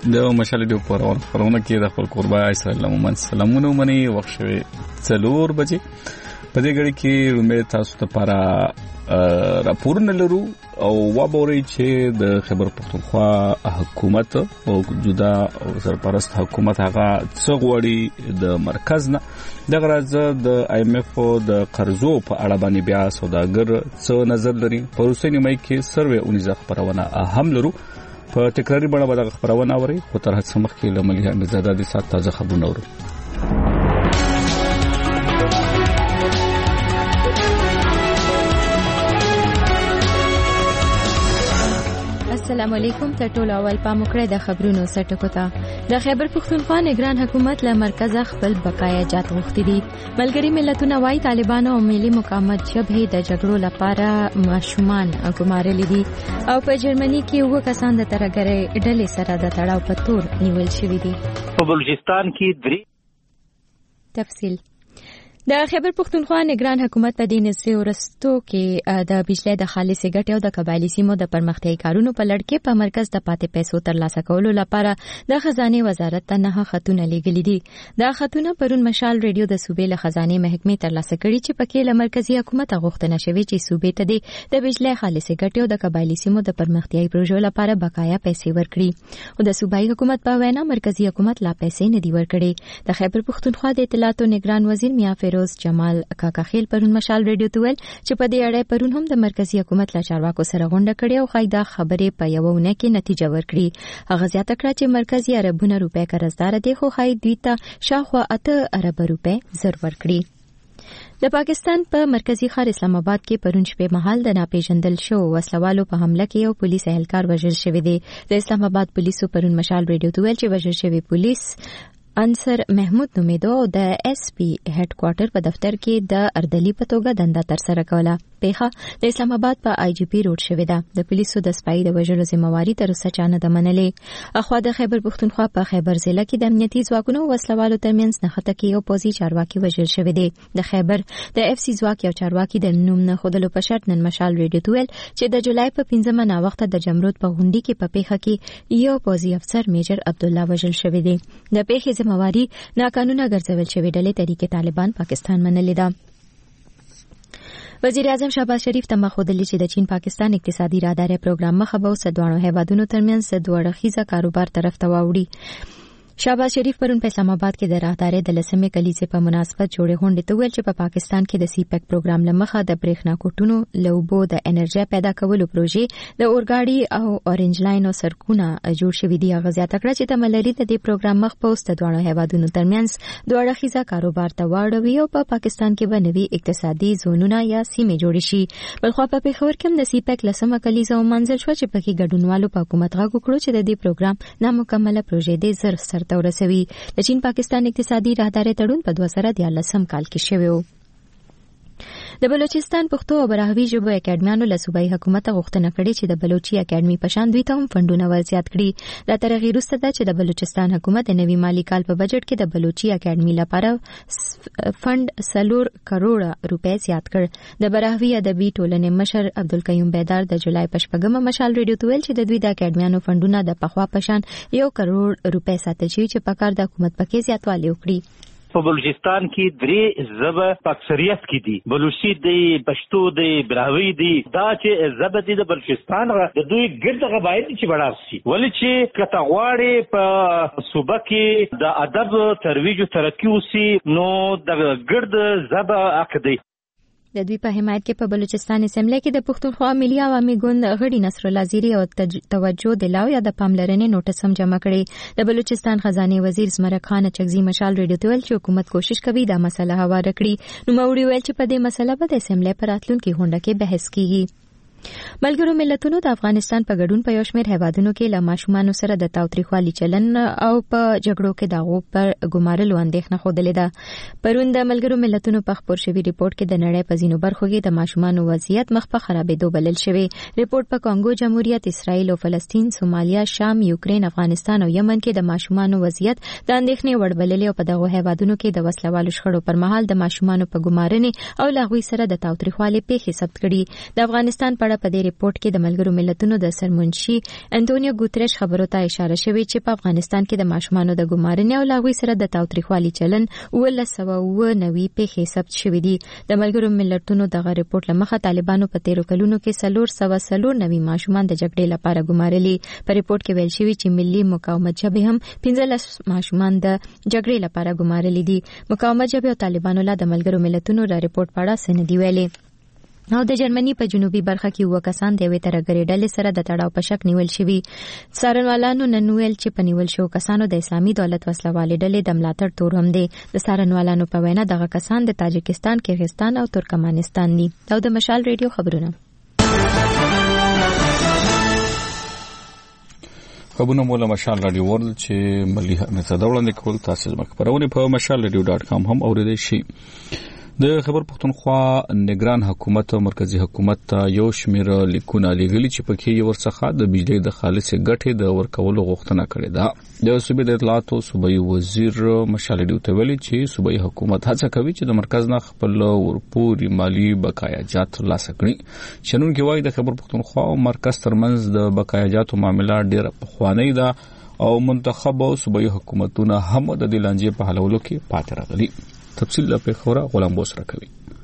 د مشال ډیو پرونه کې د خپل قربا اسلام مومن سلامونه مني وخت شوي 4 بجې په دې غړي کې رومې تاسو ته لپاره راپورونه لرو او وابوري چې د خیبر پختونخوا حکومت او جدا او سرپرست حکومت هغه څه غوړي د مرکز نه د غرض د IMF د قرضو په اړه باندې بیا سوداګر څه نظر لري په روسي نیمه کې سروې 19 خبرونه هم لرو په تکراری بڼه به د خبرونه اوري خو تر هڅه مخکې له ملي امزاده د سات تازه خبرونه اورو السلام علیکم ته ټول اول پام وکړئ د خبرونو سرټکو ته د خیبر پختونخوا نگران حکومت له مرکزه خپل بقایا جات غوښتي دي ملګری ملتونه وايي طالبانو او ملي مقاومت جبهه د جګړو لپاره ماشومان ګمارلي دي او په جرمني کې وګ کسان د ترګرې ډلې سره د تړاو په تور نیول شوی دي په بلوچستان کې درې تفصیل د خیبر پختونخوا نگران حکومت په دې نسې ورستو کې د بجلی د خالصې ګټې او د قبایلی سیمو د پرمختیايي کارونو په لړ کې په مرکز د پاتې پیسو ترلاسه کولو لپاره د خزانه وزارت ته نه خطونه لیږلي دي دا خطونه پرون مشال ریډیو د صوبې له خزانه محکمې ترلاسه کړي چې پکې له مرکزی حکومت غوښتنه شوې چې صوبې ته د بجلی خالصې ګټې او د قبایلی سیمو د پرمختیايي پروژو لپاره بقایا پیسې ورکړي او د صوبایي حکومت په وینا مرکزی حکومت لا پیسې نه دی ورکړي د خیبر پختونخوا د اطلاعات او نگران وزیر میا فیروز جمال کاکاخیل پرون مشال ریډیو ته ویل چې په دې اړه پرون هم د مرکزی حکومت له چارواکو سره غونډه کړې او خایدا خبرې په یو ونه کې نتیجه ورکړي هغه زیاته کړه چې مرکزی اربونه روپے قرضدار دي خو خای دوی ته شاوخوا 8 ارب روپے زر ورکړي د پاکستان په مرکزی ښار اسلام آباد کې پرون شپې مهال د ناپېژندل شو وسلوالو په حمله کې یو پولیس اهلکار وژل شوی دی د اسلام آباد پولیسو پرون مشال ریډیو ته ویل چې وژل شوی پولیس انصر محمود نومیدو د اس پی هډ کوارټر په دفتر کې د اردلی په توګه دنده تر سره کوله پیخه د اسلام آباد په آی جی پی روډ شوې ده د پولیسو د سپای د وژلو ذمہواری تر اوسه چانه د منلې اخوا د خیبر پختونخوا په خیبر ضلع کې د امنیتي ځواکونو وسلوالو ترمنځ نښته کې یو پوزي چارواکي وژل شوی دی د خیبر د اف سی ځواک یو چارواکي د نوم نه خودلو په شرط نن مشال ریډیو ته ویل چې د جولای په 15 نا وخت د جمرود په غونډې کې په پیخه کې یو پوزي افسر میجر عبد الله وژل شوی دی د پیخې ذمہواری ناقانونه ګرځول شوی ډلې طریقې طالبان پاکستان منلې ده وزیر اعظم شهباز شریف ته مخودلی چې د چین پاکستان اقتصادي راهداري پروګرام مخه به سدوانو هیوادونو ترمنځ دوه اړخیزه کاروبار طرف ته واوړي شهباز شریف پرون په اسلام آباد کې د راهداري د لسمې کلیزې په مناسبت جوړې غونډې ته ویل چې په پاکستان کې د سی پیک پروګرام لمخه د برېښنا کوټونو لوبو د انرژي پیدا کولو پروژې د اورګاډي او اورنج لاین او سرکونه جوړ شوې دي هغه زیاته کړه چې د ملري د دې پروګرام مخ په اوسه دوه هیوادونو ترمنځ دوه اړخیزه کاروبار ته واړوي او په پاکستان کې به نوي اقتصادي زونونه یا سیمې جوړ شي بلخو په پیښور کې د سی پیک لسمه کلیزه ومنځل شو چې پکې ګډونوالو په حکومت غږ وکړو چې د دې پروګرام نامکمله پروژې د زر سر ورسوي د چین پاکستان اقتصادي راهداري تړون په 2013 کال کې شوی و د بلوچستان پښتو او براهوي ژبو اکیډمیانو له صوبایي حکومت غوښتنه کړې چې د بلوچي اکیډمي په شان دوی ته هم فندونه ورزیات کړي دا تر هغې وروسته ده چې د بلوچستان حکومت د نوي مالي کال په بجټ کې د بلوچي اکیډمي لپاره فند 4 کروڑ روپے زیات کړ د براهوي ادبي ټولنې مشر عبدالقیوم بیدار د جولای په 8 مشال ریډیو ته ویل چې د دوی د اکیډمیانو فندونه د پخوا په شان 1 کروڑ روپے ساتل شوي چې په کار د حکومت پکې زیاتوالی وکړي په بلوچستان کې درې ژبه په اکثریت کې دي بلوچي دی پښتو دی براهوي دی دا چې ژبه دي د بلوچستان د دوی ګرد غبایل چې وړاندې شي ولې چې کته غواړي په صوبه کې د ادب ترویج او ترقی وسی نو د ګرد ژبه عقدي د دوی په حمایت کې په بلوچستان اسمبلی کې د پښتونخوا ملي عوامي ګوند غړي نصر الله زیری او توجه دلاو یا د پاملرنې نوټس هم جمع کړي د بلوچستان خزانه وزیر زمرک خان چغزي مشال ریډیو ته ویل چې حکومت کوشش کوي دا مسله هواره کړي نو موري ویل چې په دې مسله به د اسمبلی پر راتلونکي غونډه کې بحث کیږي ملګرو ملتونو د افغانستان په ګډون په یو شمېر هیوادونو کې له ماشومانو سره د تاوتریخوالي چلن او په جګړو کې د هغو پر ګمارلو اندېښنه ښودلې ده پرون د ملګرو ملتونو په خپور شوي ریپورت کې د نړۍ په ځینو برخو کې د ماشومانو وضعیت مخ په خرابېدو بلل شوی ریپورت په کانګو جمهوریت اسرائیل او فلسطین سومالیا شام یوکرین افغانستان او یمن کې د ماشومانو وضعیت د اندېښنې وړ بللې او په دغه هیوادونو کې د وسلوالو شخړو پر مهال د ماشومانو په ګمارنې او لاغوي سره د تاوتریخوالي پیښې ثبت کړي د افغانستان اړه په دې ریپورت کې د ملګرو ملتونو د سرمنشي انټونیو ګوتریش خبرو ته اشاره شوې چې په افغانستان کې د ماشومانو د ګمارنې او لاغوي سره د تاوتریخوالي چلن 1990 پیښې ثبت شوې دي. د ملګرو ملتونو دغه ریپورت لمخه طالبانو په 13 کلونو کې 490 ماشومان د جګړې لپاره ګمارلي. په ریپورت کې ویل شوی چې ملي مقاومت جبهه هم 15 ماشومان د جګړې لپاره ګمارلي دي. مقاومت جبهه او طالبانو له د ملګرو ملتونو را ریپورت په اړه سندې ویلي. نو د جرمني په جنوبي برخه کې یو کسان د یوې ترهګرې ډلې سره د تړاو په شک نیول شوی. څارنوالانو نن ویل چې په نیول شو کسانو د اسلامي دولت وسلوالې ډلې د ملاتړ تورم دي. د څارنوالانو په وینا دغه کسان د تاجکستان، کرغستان او ترکمنستان دي. دا د مشال ریډیو خبرونه. خبرونه مولا مشال رادیو ورل چې ملي حکومت د وړاندې کول تاسو زما خبرونه په mashalradio.com هم اوریدئ شي. د خبر پښتونخوا نگران حکومت او مرکزی حکومت یو شمیر لیکونه لګلی چې پکې یو ورڅخه د بجلی د خالص ګټې د ورکولو غوښتنه کړې ده. د صوبې د اطلاعات او صوبایي وزیر مشال رادیو ته ویلي چې صوبایي حکومت هڅه کوي چې د مرکز نه خپل ورپوري مالی بقایاجات ترلاسه کړي. شنون کې وایي د خبر پښتونخوا او مرکز ترمنځ د بقایاجاتو معاملې ډېر پخوانی ده او منتخب او صوبایي حکومتونه هم د دې لانجې په حلولو کې پاتې راغلي. تفصیل په خبره غلام بوسره کوي.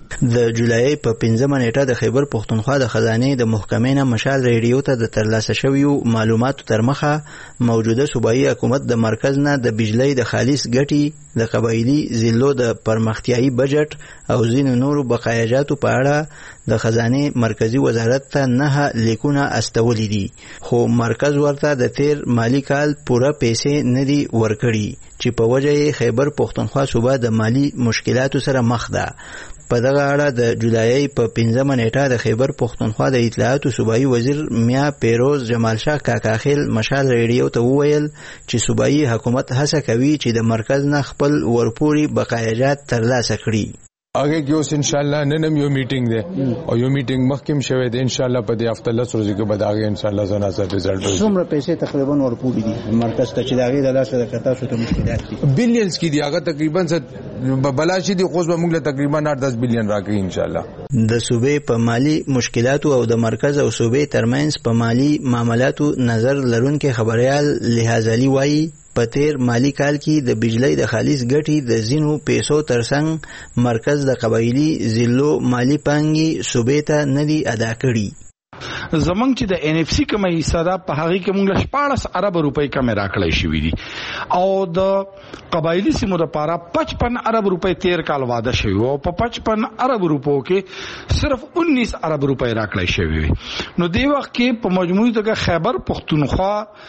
د جولای په 15 نیټه د خیبر پښتونخوا د خزانه د محکمې نه مشال ریډیو ته د ترلاسه شویو معلوماتو تر مخه موجوده صوبایي حکومت د مرکز نه د بجلی د خالص ګټې د قبایلی ضلعو د پرمختیايي بجټ او ځینو نورو بقایاجاتو په اړه د خزانه مرکزی وزارت ته نه لیکونه استولې دي، خو مرکز ورته د تیر مالی کال پوره پیسې نه دي ورکړي چې په وجه خیبر پښتونخوا صوبه د مالی مشکلاتو سره مخ ده. په دغه اړه د جولای په 15 نیټه د خیبر پښتونخوا د اطلاعات صوبایي وزیر میا پیروز جمال شاه کاکاخیل مشال ریډیو ته وویل چې صوبایي حکومت هڅه کوي چې د مرکز نه خپل ورپوري بقایاجات ترلاسه کړي. आगे की ओस इंशाल्लाह ननम यो मीटिंग दे और यो मीटिंग मखकिम शवे दे इंशाल्लाह په دې هفته 10 ورځې کې بعد आगे इंशाल्लाह زنا سره رزلټ وي. څومره پیسې تقریبا ورپوري دي مرکز ته چې داغه د لاسه د کتا شو ته مشکلات دي بلینز کې دی هغه تقریبا بلاشي دي خو به موږ له تقریبا 8-10 بلین راکړي انشاءالله. د صوبې په مالی مشکلاتو او د مرکز او صوبې ترمنځ په مالی معاملاتو نظر لرونکي خبريال لحاظ علي وایي په تیر مالی کال کې د بجلی د خالص ګټې د زینو پیسو ترڅنګ مرکز د قبایلی ضلعو مالی پانګي صوبې ته نه دي ادا کړي. زمونږ چې د ان اف سی کومه حصہ ده په هغه کې موږ 14 ارب روپۍ کم راکړی شوې دي او د قبایلی سیمو لپاره 55 ارب روپۍ تیر کال وعده شوی او په 55 ارب روپو کې صرف 19 ارب روپۍ راکړی شوی. نو دی وخت کې په مجموعي توګه خیبر پښتونخوا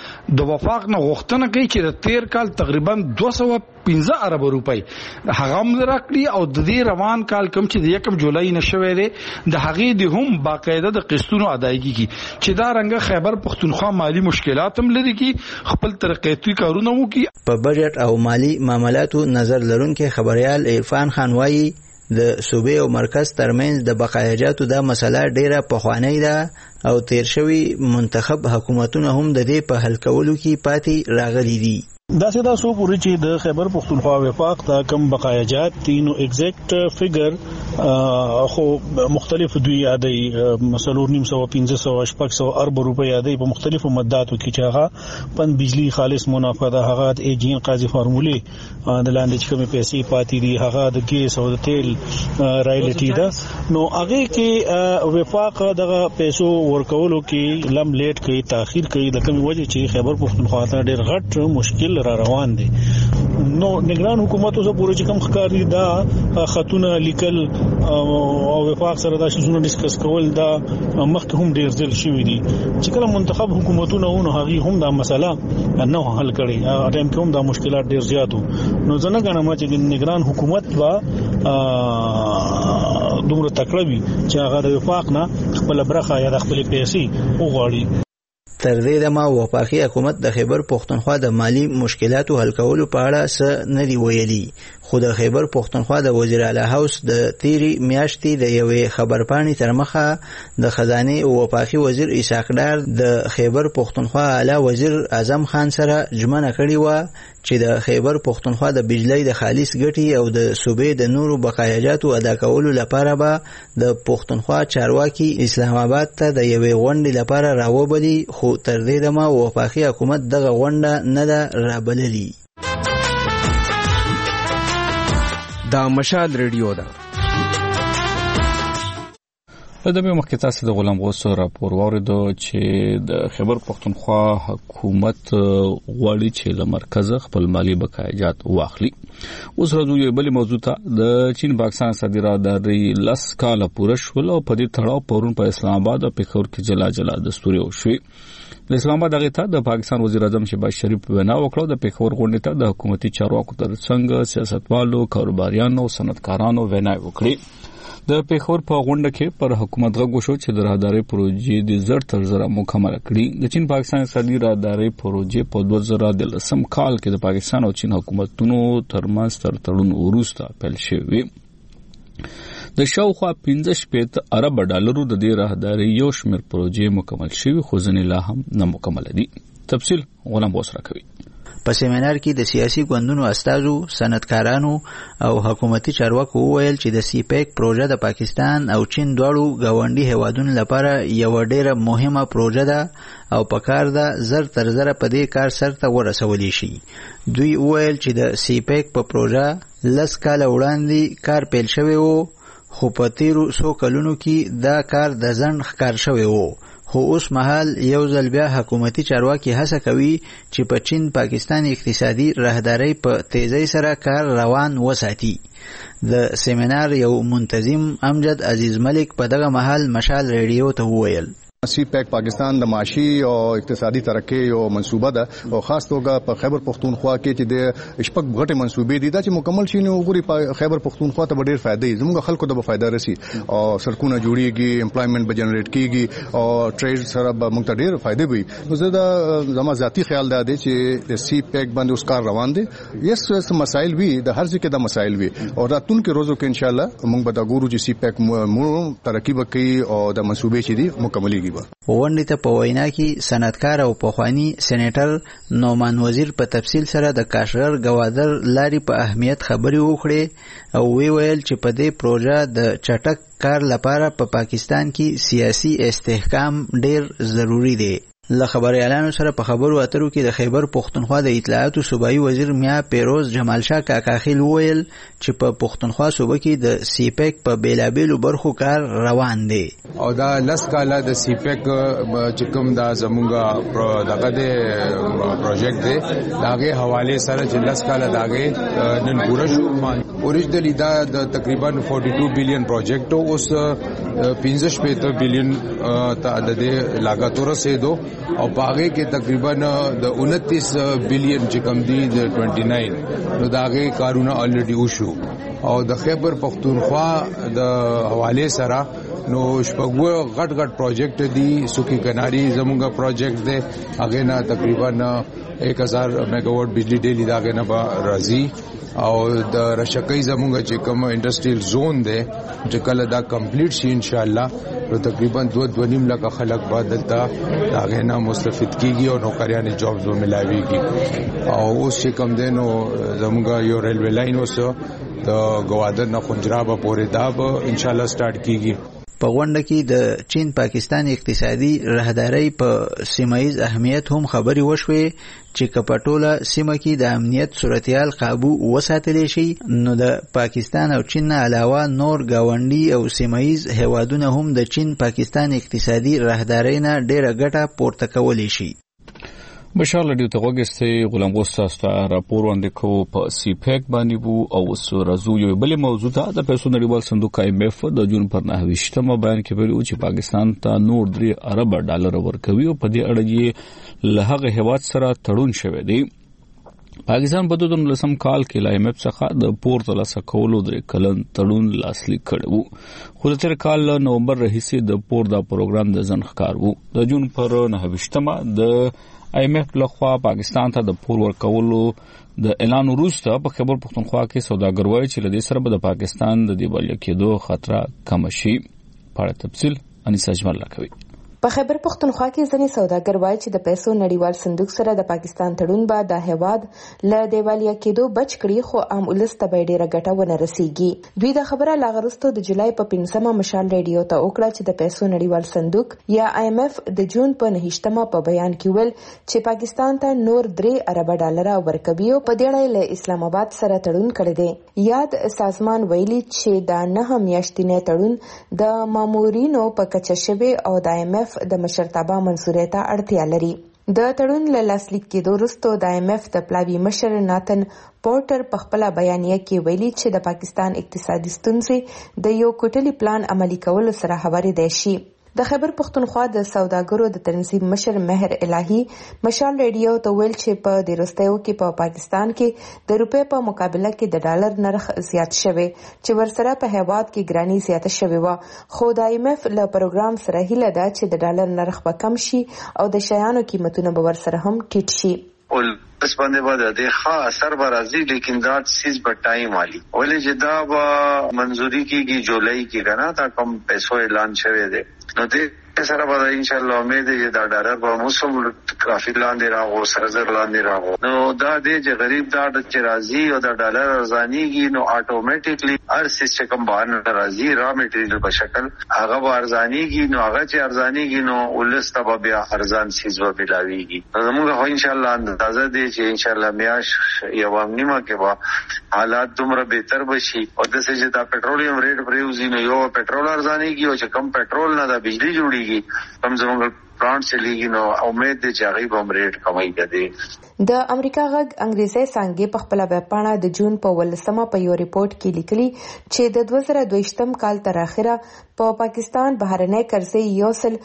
د وفاق نه غوښتنه کوي چې د تیر کال تقریبا 215 ارب روپۍ هغه هم راکړي او د دې روان کال کوم چې د 1 جولای نشوي دی د هغې د هم باقاعده د قسطونو ادایګي کی چې دا رنګ خیبر پښتونخوا مالی مشکلات هم لري کی خپل ترقیاتي کارونه وو کی. په بجټ او مالی معاملاتو نظر لرونکي خبريال عرفان خان وایي د صوبې او مرکز ترمنځ د بقایاجاتو د مسله ډیره پخوانی ده او تیر شوی منتخب حکومتونه هم د دې په حل کولو کې پاتې راغلي دي. دا سدا سو پوری چې د خیبر پښتونخوا وفاق ته کم بقایاجات تینو ایگزیکټ فیګر خو مختلف دوی یادای مثلا 900 ارب روپۍ یادای په مختلفو مداتو کې چې هغه پن بجلی خالص منافع ده هغه د ایجین قاضي فارمولې د لاندې چې کومې پیسې پاتې دي هغه د ګیس او د تیل رایلټي ده. نو هغه کې وفاق دغه پیسو ورکولو کې لم لیټ کوي تاخير کوي د کومې وجه چې خیبر پښتونخوا ته ډېر غټ مشکل را روان دي. نو نگران حکومت اوسه پوره چې کم ښکاری دا خطونه لیکل او وفاق سره دا شنو ډیسکس کول دا مخکې هم ډیر ځل شوی دي چې کله منتخب حکومتونه ونه هغه هم دا مسله نه حل کړي ټایم کې هم دا مشکلات ډیر زیاتو. نو ځنه غواړم چې نگران حکومت وا دومره تکړه وي چې هغه د وفاق نه خپل برخه یا د خپل پیسې وغواړي. تر دې دمه وفاقي حکومت د خیبر پښتونخوا د مالی مشکلاتو حل کولو په اړه څه نه دی ویلي، خو د خیبر پښتونخوا د وزیر اعلی هاوس د تیری میاشتې د یوې خبرپاڼې تر مخه د خزانه او وفاقي وزیر اسحاق ډار د خیبر پښتونخوا اعلی وزیر اعظم خان سره ژمنه کړې و چې د خیبر پښتونخوا د بجلی د خالص ګټي او د صوبې د نورو بقایاجاتو ادا کولو لپاره به د پښتونخوا چارواکي اسلام آباد ته د یوې غونډې لپاره راوبلي، خو تر دې دمه وفاقي حکومت دغه غونډه نه ده رابللي. دا مشال ریډیو ده. د دې مخکې تاسو د غلام غوث راپور واوریدو چې د خیبر پښتونخوا حکومت غواړي چې له مرکزه خپل مالی بقایاجات واخلي. اوس راځو یو بل موضوع ته. د چین پاکستان صادراتداري 10 کاله پوره شول او په دې تړاو پرون په اسلام آباد او پېښور کې جلا جلا دستوري وشوي. د اسلام آباد هغه ته د پاکستان وزیر اعظم شهباز شریف وینا وکړه. د پېښور غونډې ته د حکومتي چارواکو ترڅنګ سیاستوالو، کاروباریانو او صنعتکارانو وینا وکړه. د پېښور په غونډه کې پر حکومت غږ وشو چې د راهدارۍ پروژې د زر تر زره مکمل کړي. د چین پاکستان اقتصادي راهدارۍ پروژې په 2013 کال کې د پاکستان او چین حکومتونو ترمنځ تر تړون وروسته پیل شوی. د شاوخوا 15 ارب ډالرو د دې راهدارۍ یو شمېر پروژې مکمل شوي، خو ځینې لا هم نه مکمل دي. تفصیل غلام غوث راکوي. په سیمینار کې د سیاسي ګوندونو استازو، صنعتکارانو او حکومتي چارواکو وویل چې د سی پیک پروژه د پاکستان او چین دواړو ګاونډي هیوادونو لپاره یو ډېره مهمه پروژه ده او پکار ده زر تر زره په دې کار سرته ورسولی شي. دوی وویل چې د سی پیک په پروژه 10 کاله وړاندې کار پیل شوی و، خو په تیرو 100 کلونو کې دا کار د ځنډ ښکار شوی و. خو اوس مهال یو ځل بیا حکومتي چارواکي هڅه کوي چې په چین پاکستان اقتصادي راهدارۍ په تیزی سره کار روان وساتي. د سیمینار یو منتظم امجد عزیز ملک په دغه مهال مشال ریډیو ته وویل سی پیک پاکستان د معاشي او اقتصادي ترقۍ او منصوبه ده او خاص توګه په خیبر پښتونخوا کې چې د شپږ غټه منصوبې دي دا چې مکمل شي نو وګوري په خیبر پښتونخوا ته ډېر فائدې زموږ خلکو ته به فائدہ رسي او سرکونه جوړيږي، امپلایمنت به جنریټ کیږي او ټریډ سره به موږ ته ډېر فائدې وي. نو زه دا زما ذاتی خیال دی چې سی پیک باندې اوس کار روان دي. یس مسایل وي د هر ځای کې د مسایل وي او راتلونکي روزو کې ان شاء الله موږ به دا ګورو چې سی پیک مو ترقی وکړي او د منصوبې چې دي مکملېږي. غونډې ته په وینا کې صنعتکار او پخوانی سېنیټر نومان وزیر په تفصیل سره د کاشغر گوادر لاري په اهمیت خبرې وکړې او ویل چې په دې پروژه د چټک کار لپاره په پاکستان کې سیاسي استحکام ډېر ضروری دی. له خبريالانو سره په خبرو اترو کې د خیبر پښتونخوا د اطلاعاتو صوبایي وزیر میا پیروز جمال شاه کاکاخیل وویل چې په پښتونخوا صوبه کې د سی پیک په بیلابیلو برخو کار روان دی او دا 10 کاله د سی پیک چې کوم دا زمونږه دغه د پروجیکټ دی داغه حواله سره چې 10 کاله داغه نن پوره شو. اوریجنلی دا د تقریبا 42 بلین پروجیکټ اوس 15 بلین ته د لاګت ورسېدو او باغې کې تقریبا د 29 بلین چې کم دي د 29 نو داغه کارونه الریډي وشو او د خیبر پښتونخوا د حواله سره نو شپږ غټ پروجیکټ دي. سوکی کناری زمونږه پروجیکټ دی هغه نه تقریبا 1000 میگاواټ بجلی ډیلی داغه نه راځي او د رشکې زمونږه چې کوم انډستریل زون دی چې کله دا کمپلیټ شي ان شاء الله نو تقریبا 2.5 لک خلک بدلتا داغه نه مستفید کیږي او نوکریان جابز وملاويږي. او اوس چې کوم دی نو زمونږه یو ریلوی لاین وسو د گوادر نه خنجرابه پورې دا به ان شاء الله سٹارټ کیږي. په غونډه کې د چین پاکستان اقتصادي راهدارۍ په سیمایي اهمیت هم خبري وشوي چې کپټوله سیمه کې د امنیت صورتحال قابو وساتل شي نو د پاکستان او چین نه علاوه نور گاونډي او سیمایي هیوادونه هم د چین پاکستان اقتصادي راهدارۍ نه ډېره ګټه پورته کولی شي. بشار لډیو ته وګورئ غلام غوث تاسو راپور وړاندې کوو په سی پیک باندې وو او سورزو یو بل موضوع ته د پیسو نړیوال صندوق IMF د جون پر 9 بیان کې ویلي چې پاکستان ته نور 3 ارب ډالر ورکوي او په دې اړه یې له هغه هیواد سره تړون شوی دی پاکستان په 2019 کال کې ل IMF څخه د پور ترلاسه کولو د کلن تړون لاسلیک کړی وو، خو د تیر کال نومبر راهیسې د پور دا پروګرام د ځنډ وو. د جون پر 29 د IMF لخوا پاکستان ته د پور ورکولو د اعلان وروسته په خیبر پختونخوا کې سوداګر وایي چې له دې سره به د پاکستان د دیوالیا کېدو خطر کم شي. په اړه تفصیل انیسا اجمل راکوي. په خیبر پختونخوا کې ځینې سوداګر وایي چې د پیسو نړیوال صندوق سره د پاکستان تړون به د هیواد له دیوالیا کېدو بچ کړي، خو عام ولس ته به ډیره ګټه ونه رسیږي. دوی د خبره لاغرستو د جولای په 5مه مشال ریډیو ته وکړه چې د پیسو نړیوال صندوق یا IMF د جون په 9مه په بیان کې ویل چې پاکستان ته نور 3 ارب ډالر ورکوي او په دې اړه له اسلام آباد سره تړون کړی دی. یاد سازمان ویلي چې دا 9 میاشتنی تړون د مامورینو په کچه شوی او د IMF د مشرتابه منصوریت ته اړتیا لري. د تړون له لاسلیک کېدو وروسته د IMF د پلاوي مشر ناتن پورټر په خپل بیانیه کې ویلي چې د پاکستان اقتصادي ستونزې د یو کوټلي پلان عملي کولو سره هوارېدای شي. د خیبر پختونخوا د سوداګرو د تنظیم مشر مهر الهی مشال ریډیو ته ویل چې په دې وروستیو کې په پاکستان کې د روپے په مقابله کې د ډالر نرخ زیات شوی چې ورسره په هیواد کې ګرانی زیاته شوی و، خو د IMF له پروګرام سره هیله ده چې د ډالر نرخ به کم شي او د شیانو قیمتونه به ورسره هم ټیټ شي. اس باندې بعد د ښه اثر به راځي، لیکن دا سیز په ټایم والی ولې چې دا به منزوري کېږي جولای کې کنه تا کم پیسو اعلان شوی دی. نو دې سره به ان شاء الله امید دی چې دا ډالر به موسم کافي لاندې راغو سرزر لاندې راغو. نو دا دې چې غریب دا چې راځي او دا ډالر ارزانيږي نو اتوماتیکلی هر سیستم باندې راځي را میټریل په شکل هغه به ارزانيږي، نو هغه چې ارزانيږي نو ولست به بیا ارزان سیز به ملاويږي. نو موږ ان شاء الله اندازه دی چې ان شاء الله میاش یو نیمه کې به حالات دومره بهتر بشي او د څه چې دا پټرولیم ریټ پریوزي نو یو پټرول ارزانيږي او چې کم پټرول نه دا بجلی جوړیږي کم زموږ پلانټ چلیږي نو امید دی چې هغه به ریټ کمای کړي. د امریکا غږ انګریزي څنګه په خپل ویبپاڼه د جون په 18مه په یو ریپورت کې لیکلي چې د 2022م کال تر اخره په پاکستان بهرنۍ قرضې یو سل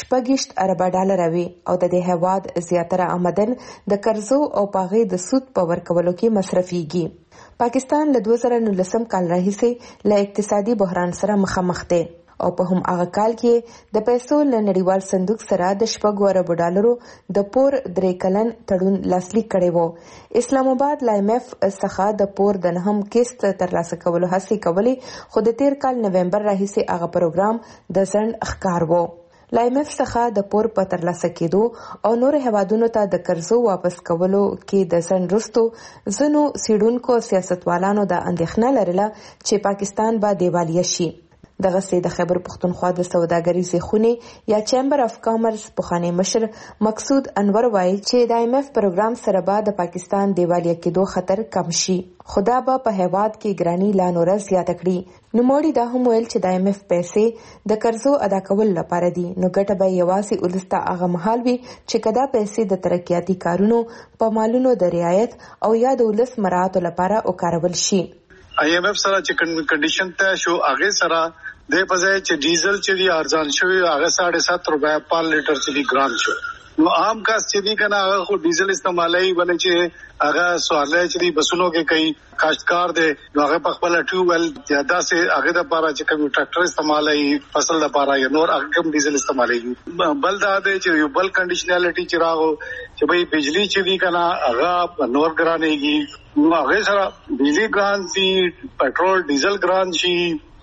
6 ارب ډالر وي او د دې هیواد زیاتره آمدن د قرضو او پاغې د سود په ورکولو کې مصرفيږي. پاکستان له 2019 کال راهیسې له اقتصادي بحران سره مخامخ دی او په هم هغه کال کې د پیسو له نړیوال صندوق سره د 6 ارب ډالرو د پور 3 کلن تړون لاسلیک کړی وو. اسلام آباد ل IMF څخه د پور د 9م قسط ترلاسه کولو هڅې کولې، خو د تیر کال نومبر راهیسې هغه پروګرام د ځنډ ښکار وو. ل IMF څخه د پور په ترلاسه کېدو او نور هیوادونو ته د قرضو واپس کولو کې د ځنډ وروسته ځینو سیډونکو سیاستوالانو د اندېښنه لرله چې پاکستان به دیوالیا شي. دغه سي د خیبر پختونخوا د سوداګریزې خونې یا چیمبر اف کامرس پخوانی مشر مقصود انور وایي چې د IMF پروګرام سره به د پاکستان دیوالیا کېدو خطر کم شي، خدا به په هیواد کې ګرانی لا نور زیاته کړي. نو موړي دا هم ویل چې د IMF پیسې د قرضو ادا کول لپاره دي، نو ګټه به یوازې ولسته هغه مهال وي چې کدا پیسې د ترقیاتي کارونو په مالونو د رعایت او یا د ولس مراعات لپاره وکارول شي. IMF سره چې کنډیشن ته شو هغه سره د پځای چې ډیزل چې دی ارزان شوی هغه 7.5 روپیا پر لیټر چې دی ګران شو. نو عام کاس چې دی کنه هغه خو ډیزل استعمالای ولې چې هغه سوالای چې دی بسونو کې کوي کاشتکار دی نو هغه په خپل ټیوبل زیاده سه هغه د لپاره چې کوم ټریکټر استعمالای فصل لپاره یا نور هغه کوم ډیزل استعمالای بل دا دی چې یو بل کنډیشنالټي چې راغو چې به بجلی چې دی کنه هغه نور ګرانېږي نو هغه سره بجلی ګران شي پټرول ډیزل ګران شي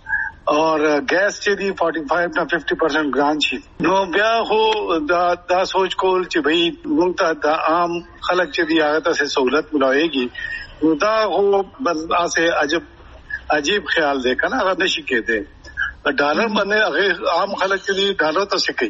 اور گیس چې دی 45 نه 50% ګران شي. نو بیا خو دا سوچ کول چې بھئی موږ ته د عام خلک چې دی هغه ته سہولت ملایږي نو دا خو بس اسه عجیب خیال دی کنه هغه نشي کېده. ډالر باندې هغه عام خلک چې دی ډالر ته سکی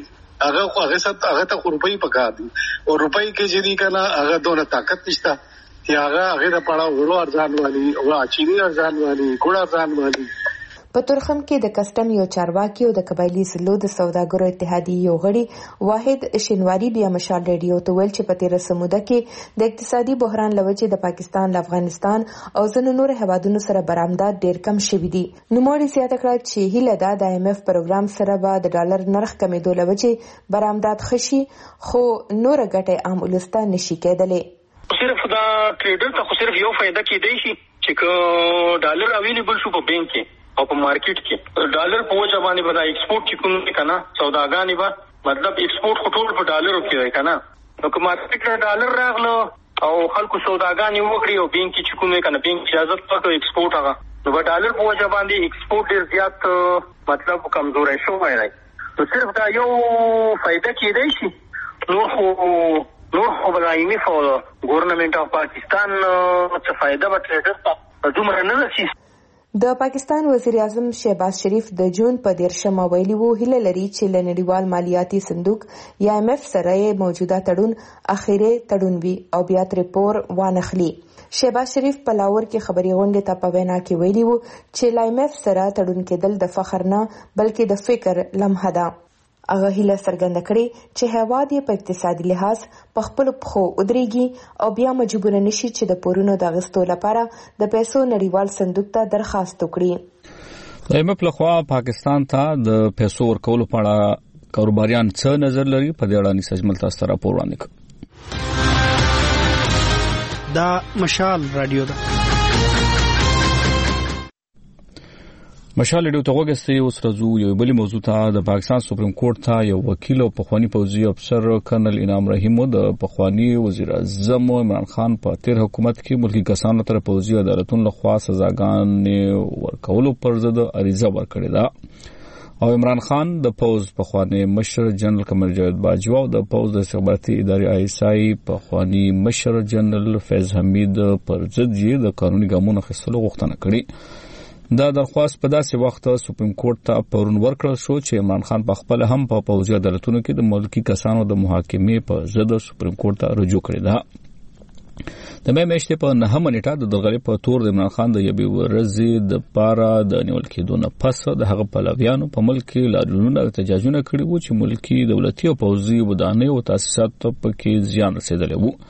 هغه ته روپۍ پکار دي او روپۍ کې چې دی کنه هغه دونه طاقت نشته چې هغه د پړاو ورو ارزان والی او اچيري ارزان والی ګوړ ارزان والی. په تورخم کې د کسٹم یو چارواکي او د قبایلی سلو د سوداګرو اتحادیې یو غړي واحد شینواری بیا مشال ریډیو ته ویل چې په تیر سموده کې د اقتصادي بحران لوجې د پاکستان له افغانستان او ځینو نور هیوادونو سره برآمدات ډیر کم شوي دي. نوموړي زیاته کړه چې هیله ده د IMF پروګرام سره به د ډالر نرخ کمیدو لوجې برآمدات خشي خو نور ګټه عام ولسته نشي کېدلی. صرف دا ټریډر ته خو صرف یو فائدہ کېدای شي چې ډالر اویلیبل شو په بانک کې او په مارکیټ کې ډالر په وجه باندې به دا ایکسپورټ چې کوم کنه سوداګانې به مطلب ایکسپورټ خو ټول په ډالرو کې وای کنه نو که مارکیټ له ډالر راغلو او خلکو سوداګانې وکړي او بانک چې کوم کنه بانک اجازه ورکړي ایکسپورټ هغه نو په ډالر په وجه باندې ایکسپورټ ډیر زیات مطلب کمزوري شوی دی نو صرف دا یو فائدہ کېدای شي نور خو بلایمي فو ګورنمنت اف پاکستان څه فائدہ به ټریډر ته دومره نه رسي. د پاکستان وزیر اعظم شهباز شریف د جون په 13 ویلي وو هیله لري چې له نړیوال مالیاتي صندوق یا IMF سره موجوده تړون اخیری تړون وي او بیا ترې پور وانخلي. شهباز شریف په لاهور کې خبري غونډه ته په وینا کې ویلي وو چې له IMF سره تړون کېدل د فخر نه بلکې د فکر لمحه ده. هغه هیله څرګنده کړې چې هیواد یې په اقتصادي لحاظ په خپل پښو ودرېږي او بیا مجبور نشي چې د پورونو د اخیستو لپاره د پیسو نړیوال صندوق ته درخواست وکړي. د IMF لخوا پاکستان ته د پیسو ورکولو په اړه کاروباریان څه نظر لري په دې اړه نسجمل تاسو ته راپور وړاندې کړ. دا مشال رادیو ده. مشال ډیو ته وګستي اوس راځو یو بل موضوع ته. د پاکستان سپریم کورټ ته یو وکیل او پخوانی پوځي افسر کرنل انعام رحیم د پخوانی وزیر اعظم عمران خان په تیر حکومت کې ملکی کسانو تر پوځي عدالتونو لخوا سزاګانې ورکولو پر ضد عریضه ورکړې ده او عمران خان د پوز پخوانی مشر جنرال قمر جاوید باجوا او د پوز د استخباراتي ادارې ISI پخوانی مشر جنرال فیض حمید پر ضد یې د قانوني ګامونو اخیستلو غوښتنه کړې. دا درخواست په داسې وخت سپریم کورټ ته پرون ورکړل شو چې عمران خان په خپل هم په پوځي عدالتونو کې د ملکی کسانو د محاکمې په ضد سپریم کورټ ته رجوع کړی ده. د مې میاشتې په 9 نیټه د دغلې په تور د عمران خان د یوې ورځې د پاره د نیول کېدو نه پس د هغه پلویانو په ملک کې لاریونونه احتجاجونه کړي وو چې ملکی دولتي او پوځي ودانۍ او تاسیسات په کې زیان رسیدلی وو.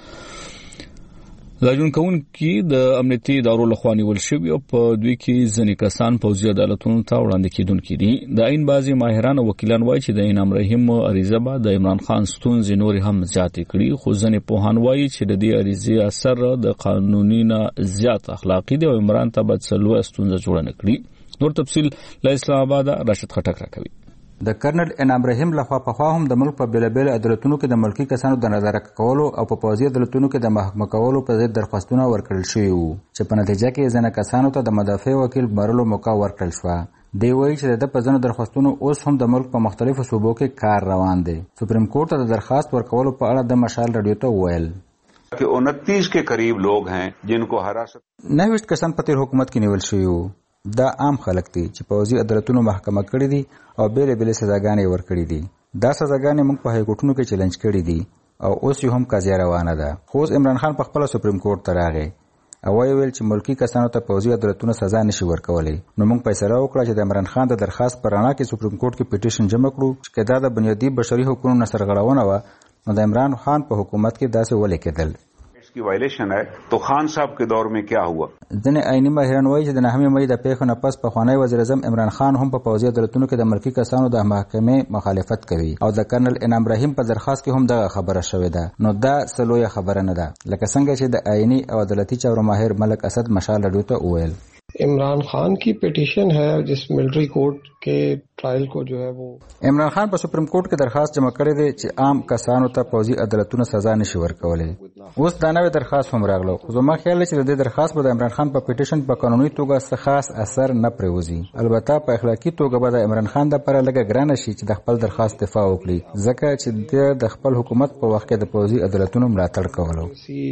لاریون کوونکي د امنیتي ادارو لخوا نیول شوي او په دوی کې ځینې کسان پوځي عدالتونو ته وړاندې کېدونکي دي. د عین بعضې ماهران او وکیلان وایي چې د انعام رحیم عریضه به د عمران خان ستونزې نورې هم زیاتې کړي، خو ځینې پوهان وایي چې د دې عریضې اثر د قانوني نه زیات اخلاقي دی او عمران ته به څه لویه ستونزه جوړه نه کړي. نور تفصیل له اسلام آباد راشد خټک راکوي. د کرنل انعام رحیم لخوا پخوا هم د ملک په بیلابیل عدالتونو کې د ملکی کسانو د نظارت کولو او په پوځي عدالتونو کې د محاکمه کولو په ضد درخواستونه ورکړل شوي وو چې په نتیجه کې ځینې کسانو ته د مدافع وکیل بارلو موقع ورکړل شوه. دی وایي چې د په ځینو درخواستونو اوس هم د ملک په مختلفو صوبو کې کار روان دی. سپریم کورټ ته د درخواست ورکولو په اړه د مشال رادیو ته وویل कि 29 के करीब लोग हैं जिनको हिरासत 90 کسان په تیر حکومت کې نیول شوي وو. دا عام خلک دي چې پوځي عدالتونو محاکمه کړي دي او بیلې سزاګانې ورکړي دي. دا سزاګانې موږ په هایکورټونو کې چیلنج کړي دي او اوس یې هم قضیه روانه ده. خو عمران خان په خپل سپریم کورټ ته راغی او ویل چې ملکی کسانو ته پوځي عدالتونو سزا نشي ورکولای. نو موږ فیصله وکړه چې د عمران خان د درخواست پر اړه کې سپریم کورټ کې پټیشن جمع کړو چې دا د بنیادی بشري حقوقو نه سرغړونه و. نو د عمران خان په حکومت کې داسې ولې کېدل की वायलेशन है तो खान साहब के दौर में क्या हुआ. ځنې عیني ماهران وایي چې د 9 مې د پیښو نه پس پخوانی وزیر اعظم عمران خان هم په پوځي عدالتونو کې د ملکی کسانو د محاکمې مخالفت کوي او د کرنل انعام رحیم په درخواست کې هم دغه خبره شوې ده. نو دا سلويه خبره نه ده لکه څنګه چې د عیني او عدالتي چارو ماهر ملک اسد مشال رادیو ته وویل. इमरान खान की पिटीशन है जिस मिलिट्री कोर्ट के ट्रायल को जो है वो عمران خان په سپریم کورټ کې درخواست جمع کړی دی چې عام کسانو ته پوځي عدالتونو سزا نشي ورکولای. اوس دا نوې درخواست هم راغله خو زما خیال دی چې د دې درخواست به د عمران خان په پټیشن په قانوني توګه څه خاص اثر نه پرېوځي. البته په اخلاقی توګه به د عمران خان د لپاره لږه ګرانه شي چې د خپل درخواست دفاع وکړي ځکه چې د خپل حکومت په وخت کې د پوځي عدالتونو ملاتړ کولو.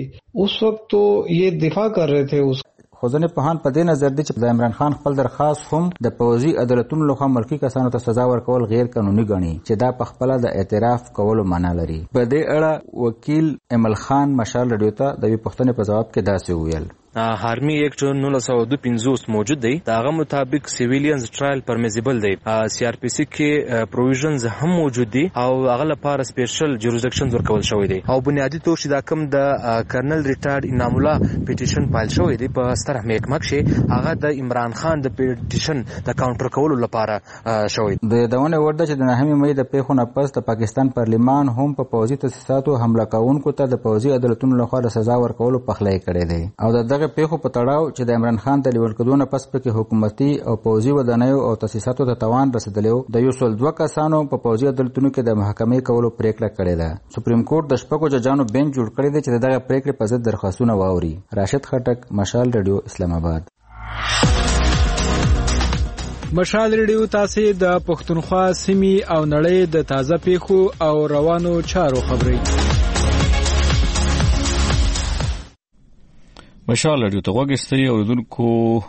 उस वक्त तो ये दिफा कर रहे थे उस خو ځینې پوهان په دې نظر دي چې د عمران خان خپل درخواست هم د پوځي عدالتونو لخوا ملکی کسانو ته سزا ورکول غیر قانوني ګڼي چې دا په خپل د اعتراف کولو معنا لري. په دې اړه وکیل امل خان مشال رادیو ته د پښتنې په جواب کې داسې ویل. هارمي ایکټ 1952 موجود دی. داغه مطابق سیویلینز ټرایل پرمیزیبل دی. سی آر پی سی کې پروویژنز هم موجود دي او هغه لپاره سپیشل جوریسډکشن ورکول شوی دی او بنیادی توګه چې دا کوم د کرنل ریټایرډ انعام الله پیټیشن فایل شوی دی په ستر محکمه کې هغه د عمران خان د پیټیشن د کاونټر کولو لپاره شوی. د دونه ورده چې د 9 مې د پیښو نه پس د پاکستان پارلیمان هم په پوځي تاسیساتو حمله کوونکو ته د پوځي عدالتونو لخوا د سزا ورکولو پخلی کړی دی او دغه پیښو په تړاو چې د عمران خان د لیول کډونه پس پکې حکومتي او پوځي ودانیو او تاسیساتو ته توان رسیدلی د یو سل 2 کسانو په پوځي عدالتونو کې د محکمې کولو پریکړه کړې ده. سپریم کورټ د شپږو ججانو بنچ جوړ کړی دی چې دغه پریکړې په ضد درخواستونه واوري. راشد خټک، مشال رادیو، اسلام آباد. مشال ریډیو تاسو د پښتونخوا سیمې او نړۍ د تازه پیښو او روانو چارو خبري. مشال ریډیو ته وګورئ اوریدونکو.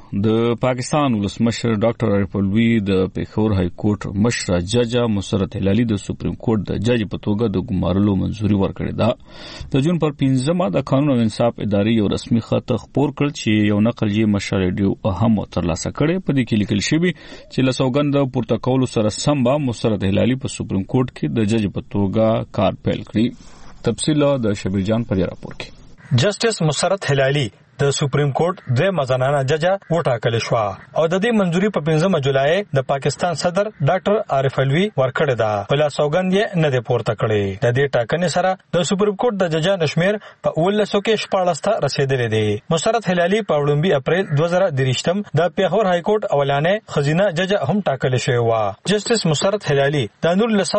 د پاکستان ولسمشر ډاکټر عارف الوی د پېښور های کورټ مشره جج مسرت هلالي د سپریم کورټ د جج په توګه د ګمارلو منځوري ورکړې ده. د جون پر 15 د قانون او انصاف ادارې یو رسمي خط خپور کړ چې یو نقل یې مشال ریډیو هم ترلاسه کړي. په دې کې لیکل شوی چې له سوګند پورته کولو سره سم به مسرت هلالي په سپریم کورټ کې د جج په توګه کار پیل کړي. تفصیل د شبیر جان پر راپور کې. جسټس مسرت هلالي د سپریم کورټ د مزنانه جج وټاکل شو او د دې منځوري په 15 جولای د پاکستان صدر ډاکټر عارف الوی ورکړه ده. بل سوګند یې نه دی پورته کړی. د دې ټاکنې سره د سپریم کورټ د ججانو شمیر په 1900 کې 14 ته رسیدلی دی. مسرت هلالي په 2 اپریل 2023 د پیښور های کورټ اولانې خزینه جج هم ټاکل شوی و. جسټس مسرت هلالي د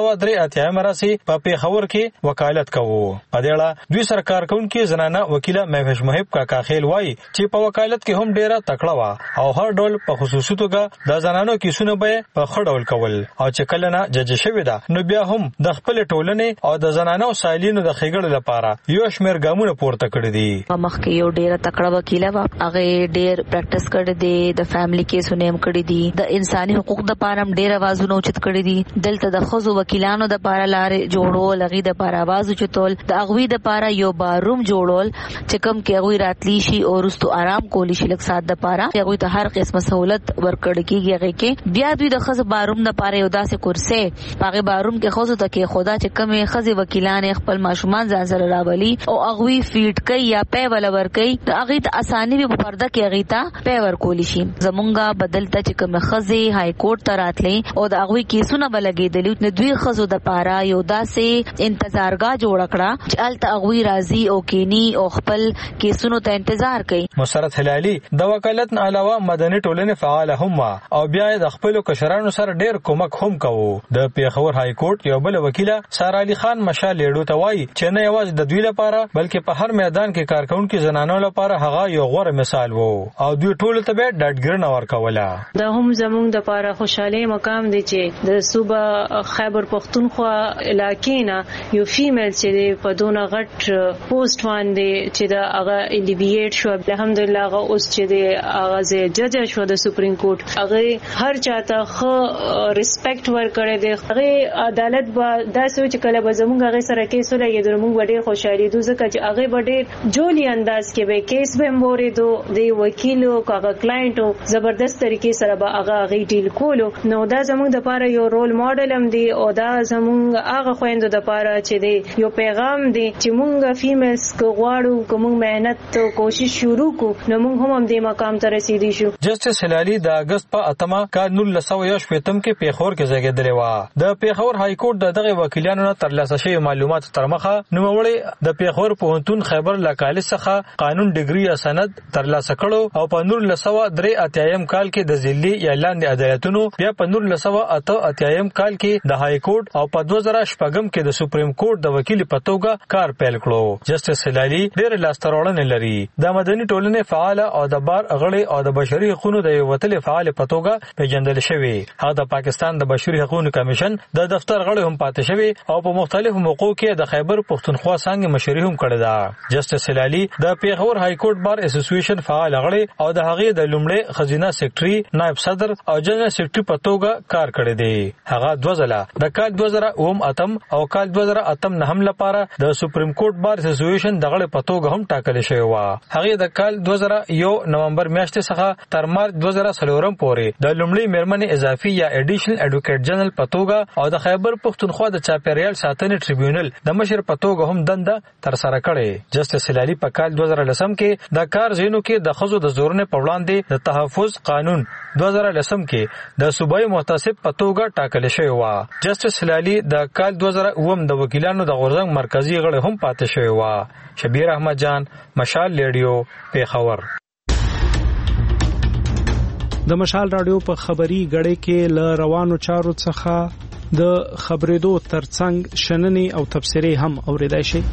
1983 مراسي په پیښور کې وکالت کوي. په دې اړه دوی سرکار کونکي زنانه وکیله مهوش محب کاکا خیل وایي چې په وکالت کې هم ډیره تکړه و او هر ډول په خصوصي توګه د زنانو کیسونه به په خړول کول او چې کله نه جج شوی ده نو بیا هم د خپل ټولنې او د زنانو سایلینو د خېګړې لپاره یو شمیر ګامونه پورته کړی دي. مخکې یو ډیره تکړه وکیله و هغه ډیر پریکټیس کړی دی د فیملی کیسونه هم کړی دي د انساني حقوق د لپاره هم ډیر आवाजونه اوچت کړی دي. دلته د خزو وکیلانو د لپاره لارې جوړول لغې د لپاره आवाज اوچتول د اغوی د لپاره یو باروم جوړول چې کوم کې اغوی راتلی شي او رستو آرام کولی شي لکه سات د پاره هغه ته هر قسمه سہولت ورکړ کیږي. هغه کې بیا دوی د خزه باروم د پاره یو داسې کرسي پاغه باروم کې خزو ته کې خدا چې کمه خزه وکیلان خپل ماشومان ځان سره راولي او هغه فیټ کوي یا پی ول ور کوي هغه ته اساني به پرده کې هغه ته پی ور کولی شي. زمونږه بدلته چې کمه خزه های کورټ ته راتلې او د هغه کیسونه بلګېدل نو دوی خزو د پاره یو داسې انتظارګاه جوړ کړه چې الته هغه راضي او کینی او خپل کیسونو ته انتظار کوي. مسرت هلالي د وکالت نه علاوه مدني ټولنې فعال هم او بیا د خپل کشرانو سره ډیر کومک هم کوي. د پیښور های کورټ یو بل وکیله سارا علي خان مشال لیډو ته وایي چې نه یوازې د دوی لپاره بلکې په هر میدان کې کارکونکو زنانو لپاره هغه یو غوره مثال وو او دوی ټول ته به ډاډګرنه ورکوله. دا هم زموږ د لپاره خوشاله مقام دی چې د صوبه خیبر پختونخوا علاقې نه یو فیمیل چې په دونه غټ پوسټ باندې چې دا هغه الیویټ شو. الحمدلله هغه اوس چې دی هغه جج شو د سپریم کورټ هغه هر چاته خو ریسپیکټ ورکړي دی. هغه عدالت به دا سوچ کله به زموږ هغه سره کیس ولګي موږ ډېر خوشاله دي ځکه چې هغه ډېر جوړی انداز کې به کیس به مورید دی وکیل او هغه کلاینټ زبردست طریقې سره به هغه ډیل کولو نو دا زموږ د لپاره یو رول ماډل هم دی او دا زموږ هغه خويندو د لپاره چې دی یو پیغام دی چې موږ فیمیلز کو غواړو کوم مهنت او کوشش شروع کو نو موږ هم دې مقام ته رسیدي شو. جسټس هلالي د اگست په اتمه کال 1918 کې پیښور کې زیږیدلی و. د پیښور های کورټ دغه وکیلانو نه ترلاسه شوی معلومات تر مخه نوموړي د پیښور پوهنتون خیبر له کالج څخه قانون ډیګري یا سند ترلاسه کړو او په 1983 کال کې د ضلعي یا لاندې عدالتونو بیا په 1988 کال کې د های کورټ او په 2014 کې د سپریم کورټ د وکیل په توګه کار پیل کړو. جسټس هلالي ډېر لاستهراوړنې لري. د مدني ټولنې فعال او د بار غړي او د بشري حقوقو د یو وتل فعال په توګه پیژندل شوی. هغه د پاکستان د بشري حقوقو کمیشن د دفتر غړي هم پاتې شوی او په مختلفو موقعو کې د خیبر پختونخوا څنګه مشري هم کړی دا. جسټس هلالي د پیښور های کورټ بار اسوسییشن فعال غړي او د هغه د لومړي خزینه سیکریټري نائب صدر او جنرال سیکریټري په توګه کار کړی دی. هغه 2000 د کال 2008 او کال 2008 نه هم لپاره د سپریم کورټ بار اسوسییشن د غړي په توګه هم ټاکل شوی و. هغه د کال 2001 نومبر میاشتې څخه تر مارچ 2004 پورې د لومړي میرمنې اضافي یا اډیشنل اډوکیټ جنرال په توګه او د خیبر پښتونخوا د چاپیریال ساتنې ټریبیونل د مشر په توګه هم دنده تر سره کړې. جسټس هلالي په کال 2010 کې د کار ځینو کې د خزو د زورنې په وړاندې د تحفظ قانون 2010 کې د صوبایي محتسب په توګه ټاکل شوی و. جسټس هلالي د کال 2009 د وکیلانو د غورځنګ مرکزی غړی هم پاتې شوی و. شبیر احمد جان، مشال ریډیو، پیښور. د مشال رادیو په خبري غړې کې ل روانو چارو څخه د خبرېدو ترڅنګ شننې او تبصرې هم اوریدای شي.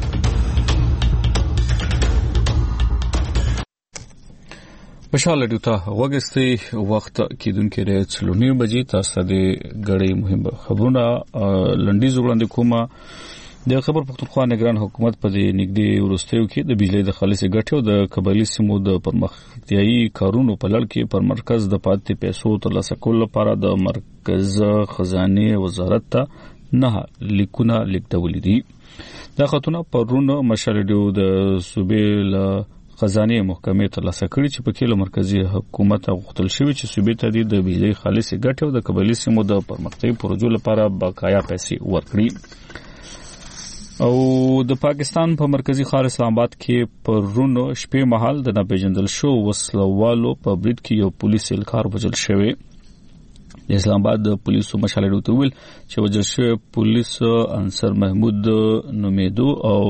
مشال رادیو ته وګستي وخت کېدونکې د 9:30 بجې تاسو د غړې مهم خبرونه لنډیز وړاندې کومه. د خبر پښتونخوا نگران حکومت په دې نږدې ورستیو کې د بجلی د خالص ګټې او د قبایلی سیمو د پرمختیايي کارونو په لړ کې پر مرکز د پاتې پیسو ترلاسه کولو لپاره د مرکز خزانه وزارت ته نه لیکونه لیکدولې دي. دا خطونه پرونه مشرډیو د صوبې له خزانه محکمې ترلاسه کړي چې په کې له مرکزی حکومت غوښتل شوی چې صوبې ته د بجلی خالص ګټې او د قبایلی سیمو د پرمختیايي پروژو لپاره بقایا پیسې ورکړي. او د پاکستان په مرکزی ښار اسلام آباد کې پرونو شپې مهال د ناپېژندل شو وسلوالو په برید کې یو پولیس اهلکار وژل شوی. د اسلام آباد د پولیسو مشال ورته ویل چې وژل شوی پولیس انصر محمود نومیدو او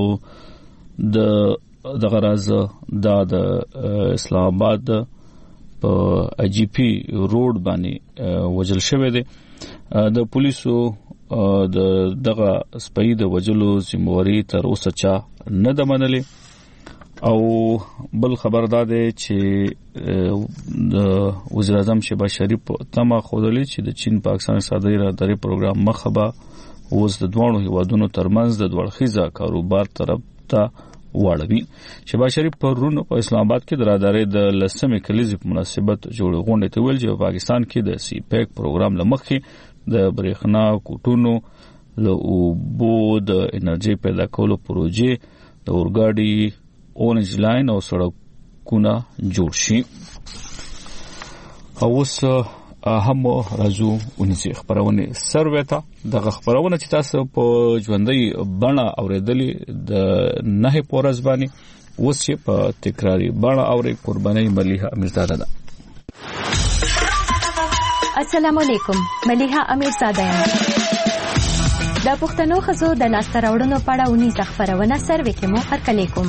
د غراز د اسلام آباد په اجی پی روډ باندې وژل شوی دی. د پولیسو د دغه سپۍ د وجلو ذمہواری تر اوسه چا نه ده منلې. او بل خبر ده چې د وزیر اعظم شهباز شریف تمه خوده چې د چین پاکستان اقتصادي راهداري پروګرام مخبه اوس د دوه هیوادونو ترمنځ د دوړخیزه کاروبار طرف ته واړوي. شهباز شریف پرونه په اسلام آباد کې د راهداري د لسمې کلیزې په مناسبت جوړ غونډه ته ویل چې پاکستان کې د سی پیک پروګرام لمخې د برېښنا کوټونو له اوبو د انرژي پیدا کولو پروژې د اورګاډي اورنج لاین او سړکونه جوړ شي. اوس هم راځو ونیسي خبرونه سروې ته. دغه خبرونه چې تاسو په ژوندۍ بڼه اوریدلې د نه پورز باندې اوس چې په تکراری بڼه اوري قرباني مليحه امیرزاده ده. السلام علیکم، مليحه امیرزاده یم. د پښتنو ښځو د لاسته راوړنو په اړه ونیزه خبرونه سروې کې مو هرکلی کوم.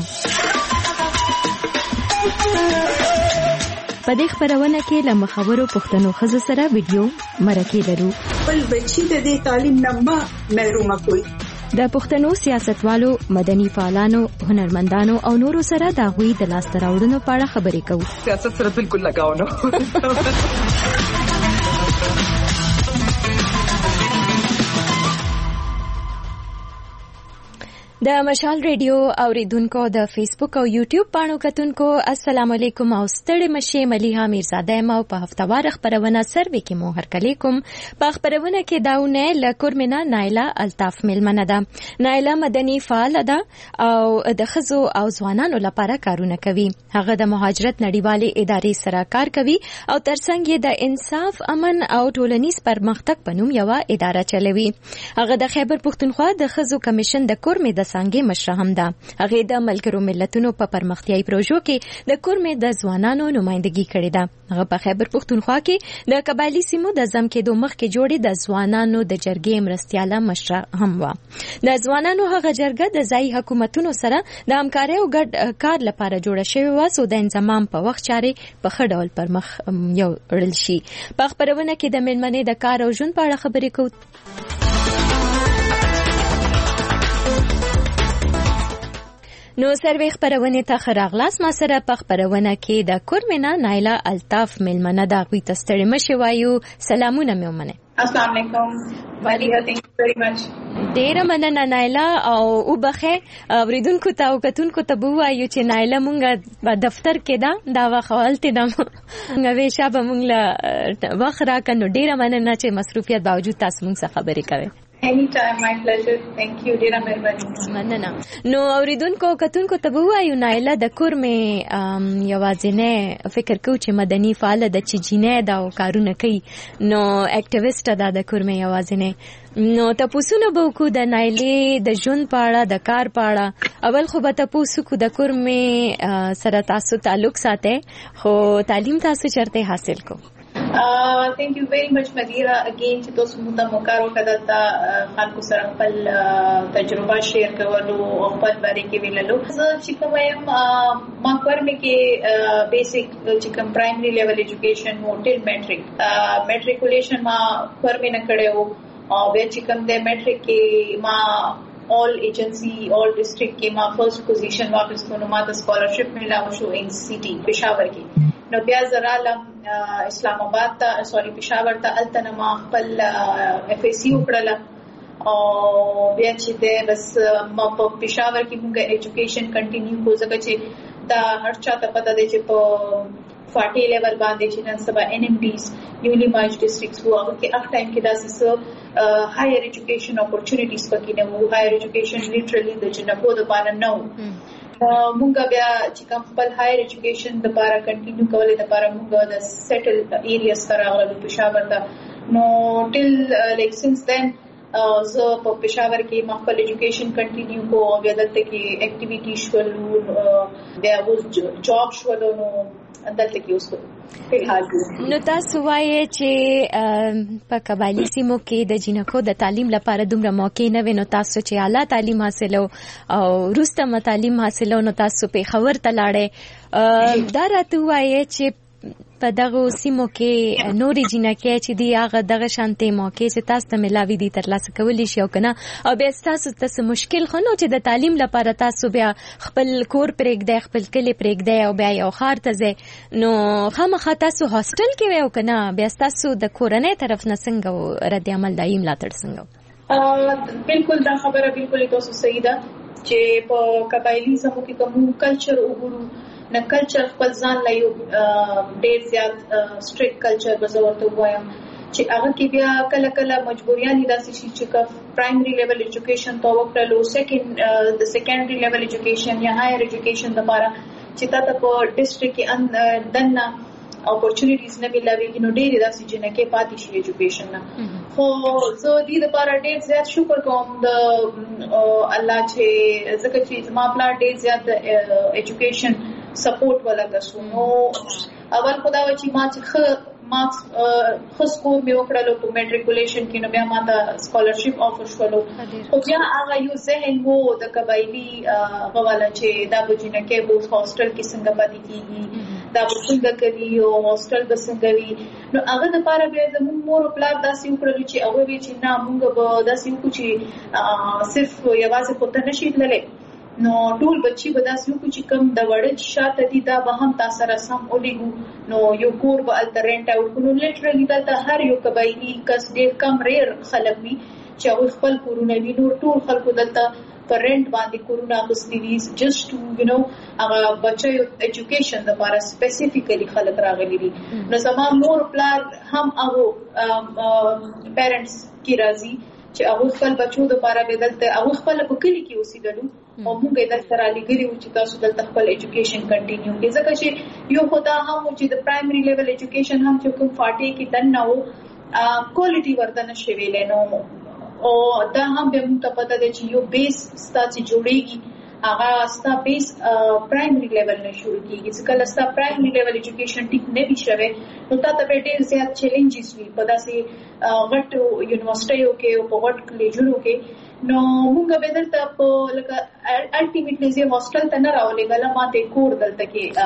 په دې خبرونه کې له مخورو پښتنو ښځو سره ویډیو مرکې لرو. بل بچی د دې تعلیم نه محروم کوي. د پښتنو سیاستوالو، مدني فعالانو، هنرمندانو او نورو سره د هغوی د لاسته راوړنو په اړه خبرې کوو. سیاست سره بالکل لګاو نه. د مشال ریډیو اوریدونکو د فیسبوک او یوټیوب پاڼو کتونکو السلام علیکم او ستړي مشه مليحه امیرزاده یم او په هفتوار خبرونه سروې کې مو هرکلی کوم. په خبرونه کې داونه لکورمنه نایلا الطاف ملمنه ده. نایلا مدني فعال ده او د خزو او ځوانانو لپاره کارونه کوي. هغه د مهاجرت نړیوالې ادارې سره کار کوي او ترڅنګ یې د انصاف، امن او ټولنیز پرمختګ په نوم یو اداره چلوي. هغه د خیبر پښتونخوا د خزو کمیشن د کورمې د څنګه مشره هم ده. هغه د ملګرو ملتونو په پرمختیايي پروژو کې د کورمې د ځوانانو نمائندګي کړې ده. هغه په خیبر پښتونخوا کې د قبایلی سیمو د زم کېدو مخکې جوړې د ځوانانو د جرګې مرستياله مشره هم و. د ځوانانو هغه جرګه د ځای حکومتونو سره د همکارۍ او ګډ کار لپاره جوړه شوې و سو د انضمام په وخت چارې په ښه ډول پر مخ یو وړل شي. په خبرونه کې د ملمنې د کار او ژوند په اړه خبرې کوو. نو سروې خبرونه ته خراغلاس ما سره په خبرونه کې د کورمنه نایلا الطاف ملمنه دا غوي تستړی مشي وایو. سلامونه مې ومنه. السلام علیکم مليحه، thank you very much. ډیره مننه نایلا او وبخه اوریدونکو ته او کتونکو ته وایو چې نایلا مونږه په دفتر کې دا واخولته د موږ شابه مونږ له وخت راکنو ډیره مننه چې مصروفیت باوجود تاسو مونږ سره خبرې کوي. Any time, my pleasure. Thank you. ډیره مهرباني. مننه. نو اوریدونکو کتونکو ته به وایو نایله د کور مې یوازینه فکر کو چې مدني فعال د چجینه دا کارونه کوي نو اکټیویسټ دا د کور مې یوازینه نو تاسو به کو د نایلې د ژوند پاړه د کار پاړه اول خو به تاسو کو د کور مې سره تاسو تعلق ساتي خو تعلیم تاسو چرته حاصل کو Thank you very much Madira again چې تاسو موږ ته موقع راکړل تا خلکو سره خپل تجربه شیر کولو او خپل باره کې ویللو زه چې کوم یم ما کورمه کې بیسیک چې کوم پرایمري لیول ایجوکیشن مو ټیل میټریکولیشن ما کورمه نه کړو او بیا چې کوم د میټریک کې ما all agency all district کې ما فرست پوزیشن واخیستو نو ما د سکالرشپ ملاو شو ان سیټي پېښور کې نو بیا زرالم اسلام آباد ته سوري پېښور ته الته ما خپل اف ای سی وکړل او بیا چې ده بس ما په پېښور کې موږ ایجوکیشن کنټینیو کو ځکه چې دا هر چا ته پته دی چې په 40 لیول باندې چې نن سبا ان ام ډیز نیولی مارج ډیسټرکټس وو هغه کې اف ټایم کې داسې هایر ایجوکیشن اپورچونټیز پکې نه وو هایر ایجوکیشن لیټرلی د جنکو د پاره نه وو مونږ بیا چې کوم خپل هایر ایجوکیشن د پاره کنټینیو کولای د پاره مونږ د سیټل ایریاز سره غوړو پېښور ته نو ټیل لایک سینس دین زه په پېښور کې خپل ایجوکیشن کنټینیو کو او بیا دلته کې اکټیویټی شول بیا و جاب شول نو دلته کې اوس نو تاسو وایي چې په قبایلی سیمو کې د جنکو د تعلیم لپاره دومره موقع نه وي نو تاسو چې اعلی تعلیم حاصلو او وروسته تعلیم حاصلو نو تاسو په خبر ته لاړې دا راته وایي چې په دغه سیمو کې نورې جنکې چې دی هغه دغه شانتي موقع چې تاسو ته ملاوي دي ترلاسه کولی شي او کنه او بیا تاسو ته مشکل خو نو چې د تعلیم لپاره تاسو بیا خپل کور پرېږدئ خپل کلی پرېږدئ او بیا یو ښار ته ځئ نو خامخا تاسو هاسټل کې وئ او کنه بیا تاسو د کورنۍ طرف نه څنګه رد عمل دایي ملاتړ څنګه بالکل دا خبره بالکل تاسو صحیح ده چې په قبایلی سیمو کې کوم کلچر وګورو نه کلچر خپل ځان لا یو ډېر زیات سټریکټ کلچر بزورته وایم چې هغه کې بیا کله کله مجبوریان داسې شي چې پرایمري لیول ایجوکیشن تو وکړلو د سیکنډري لیول ایجوکیشن یا هایر ایجوکیشن لپاره چې تاسو په ډیسټریکټ کې دنه اپورچونټیز نه ملويږي نو ډېر داسې جنکې پاتې شي ایجوکیشن نه خو زه دې لپاره ډېر زیات شکر کوم د الله چې ځکه چې ما پلا ډېر زیات ایجوکیشن سپورټ ولګسو نو اول خدا و چې ما چې مارکس خو مې وکړلو په میټریکولیشن کې نو بیا ما ته سکالرشپ افر شولو خو بیا هغه یو ذهن وو د قبایلی غواړه چې دا بجینه کې بوس هاستل کې څنګه پاتې کیږي دا څنګه کوي او هاستل به څنګه وي نو هغه د لپاره بیا زموږ مور او پلار داسې وکړل چې هغه وی چې نه موږ به داسې وکړو چې صرف یوازې پته نشي تللې نو ټول بچي به داسې وکړو چې کوم د وړ شاته دي دا به هم تاسو سره سم ولېګو نو یو کور به الټرنټ او نو لیټرلی دا هر یو قبایلی کس ډېر کم ریر خلک وي چې هغه خپل کورونه وي نو ټول خلکو دلته پر رنٹ باندې کورونه اخستي دي جست ټو هغه بچي ایجوکیشن لپاره سپیسیفیکلی خلک راغلي دي نو زموږ مور پلار هم هغه پیرنټس کی راضي چې هغه خپل بچو د لپاره بدلته هغه خپل په کلی کې اوسېدلو او موږ د سره لګري و چې تاسو دلته خپل ایجوکیشن کنټینیو کړئ ځکه چې یو خدای هم چې د پرایمري لیول ایجوکیشن هم چې کوم 40 کې دنه وو کوالټي ورته نشي ویلې نو او دا هم به موږ ته پته ده چې یو بیس ستاسو جوړیږي هغه ستا بیس پرایمري لیول نه شروع کیږي ځکه لستا پرایمري لیول ایجوکیشن ټیک نه وي شوی نو تا ته ډېر زیات چیلنجز وي په داسې غټ یونیورسيټیو کې او په غټ کالجونو کې نو موږ به دلته په لکه الټیمیټلی زه هاستل ته نه راولېږم ما ته کور دلته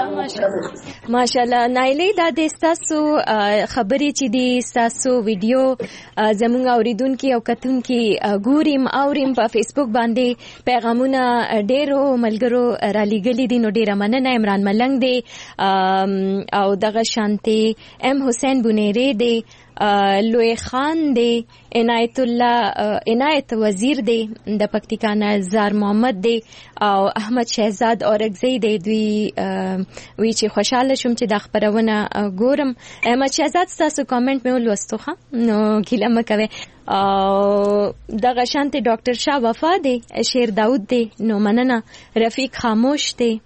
کې ماشاءالله نایلې دا د تاسو خبرې چې دي تاسو ویډیو زموږ اوریدونکو او کتونکو ګوریم اوریم په فیسبوک باندې پیغامونه ډېرو ملګرو را لېږلي دي نو ډېره مننه عمران ملنګ دی او دغه شانتي ام حسین بنيري دی لوی خان دی عنایت وزیر دی د پکتیکا نه زار محمد دی او احمد شهزاد اورګزی دی. دوی وی چې خوشاله شوم چې د خبرونه ګورم. احمد شهزاد تاسو کامنټ مې ولوستو ښه نو ګیله مه کوئ. او دغه شانتي ډاکټر شاه وفا دی، شیر داود دی، نو مننه. رفیق خاموش دی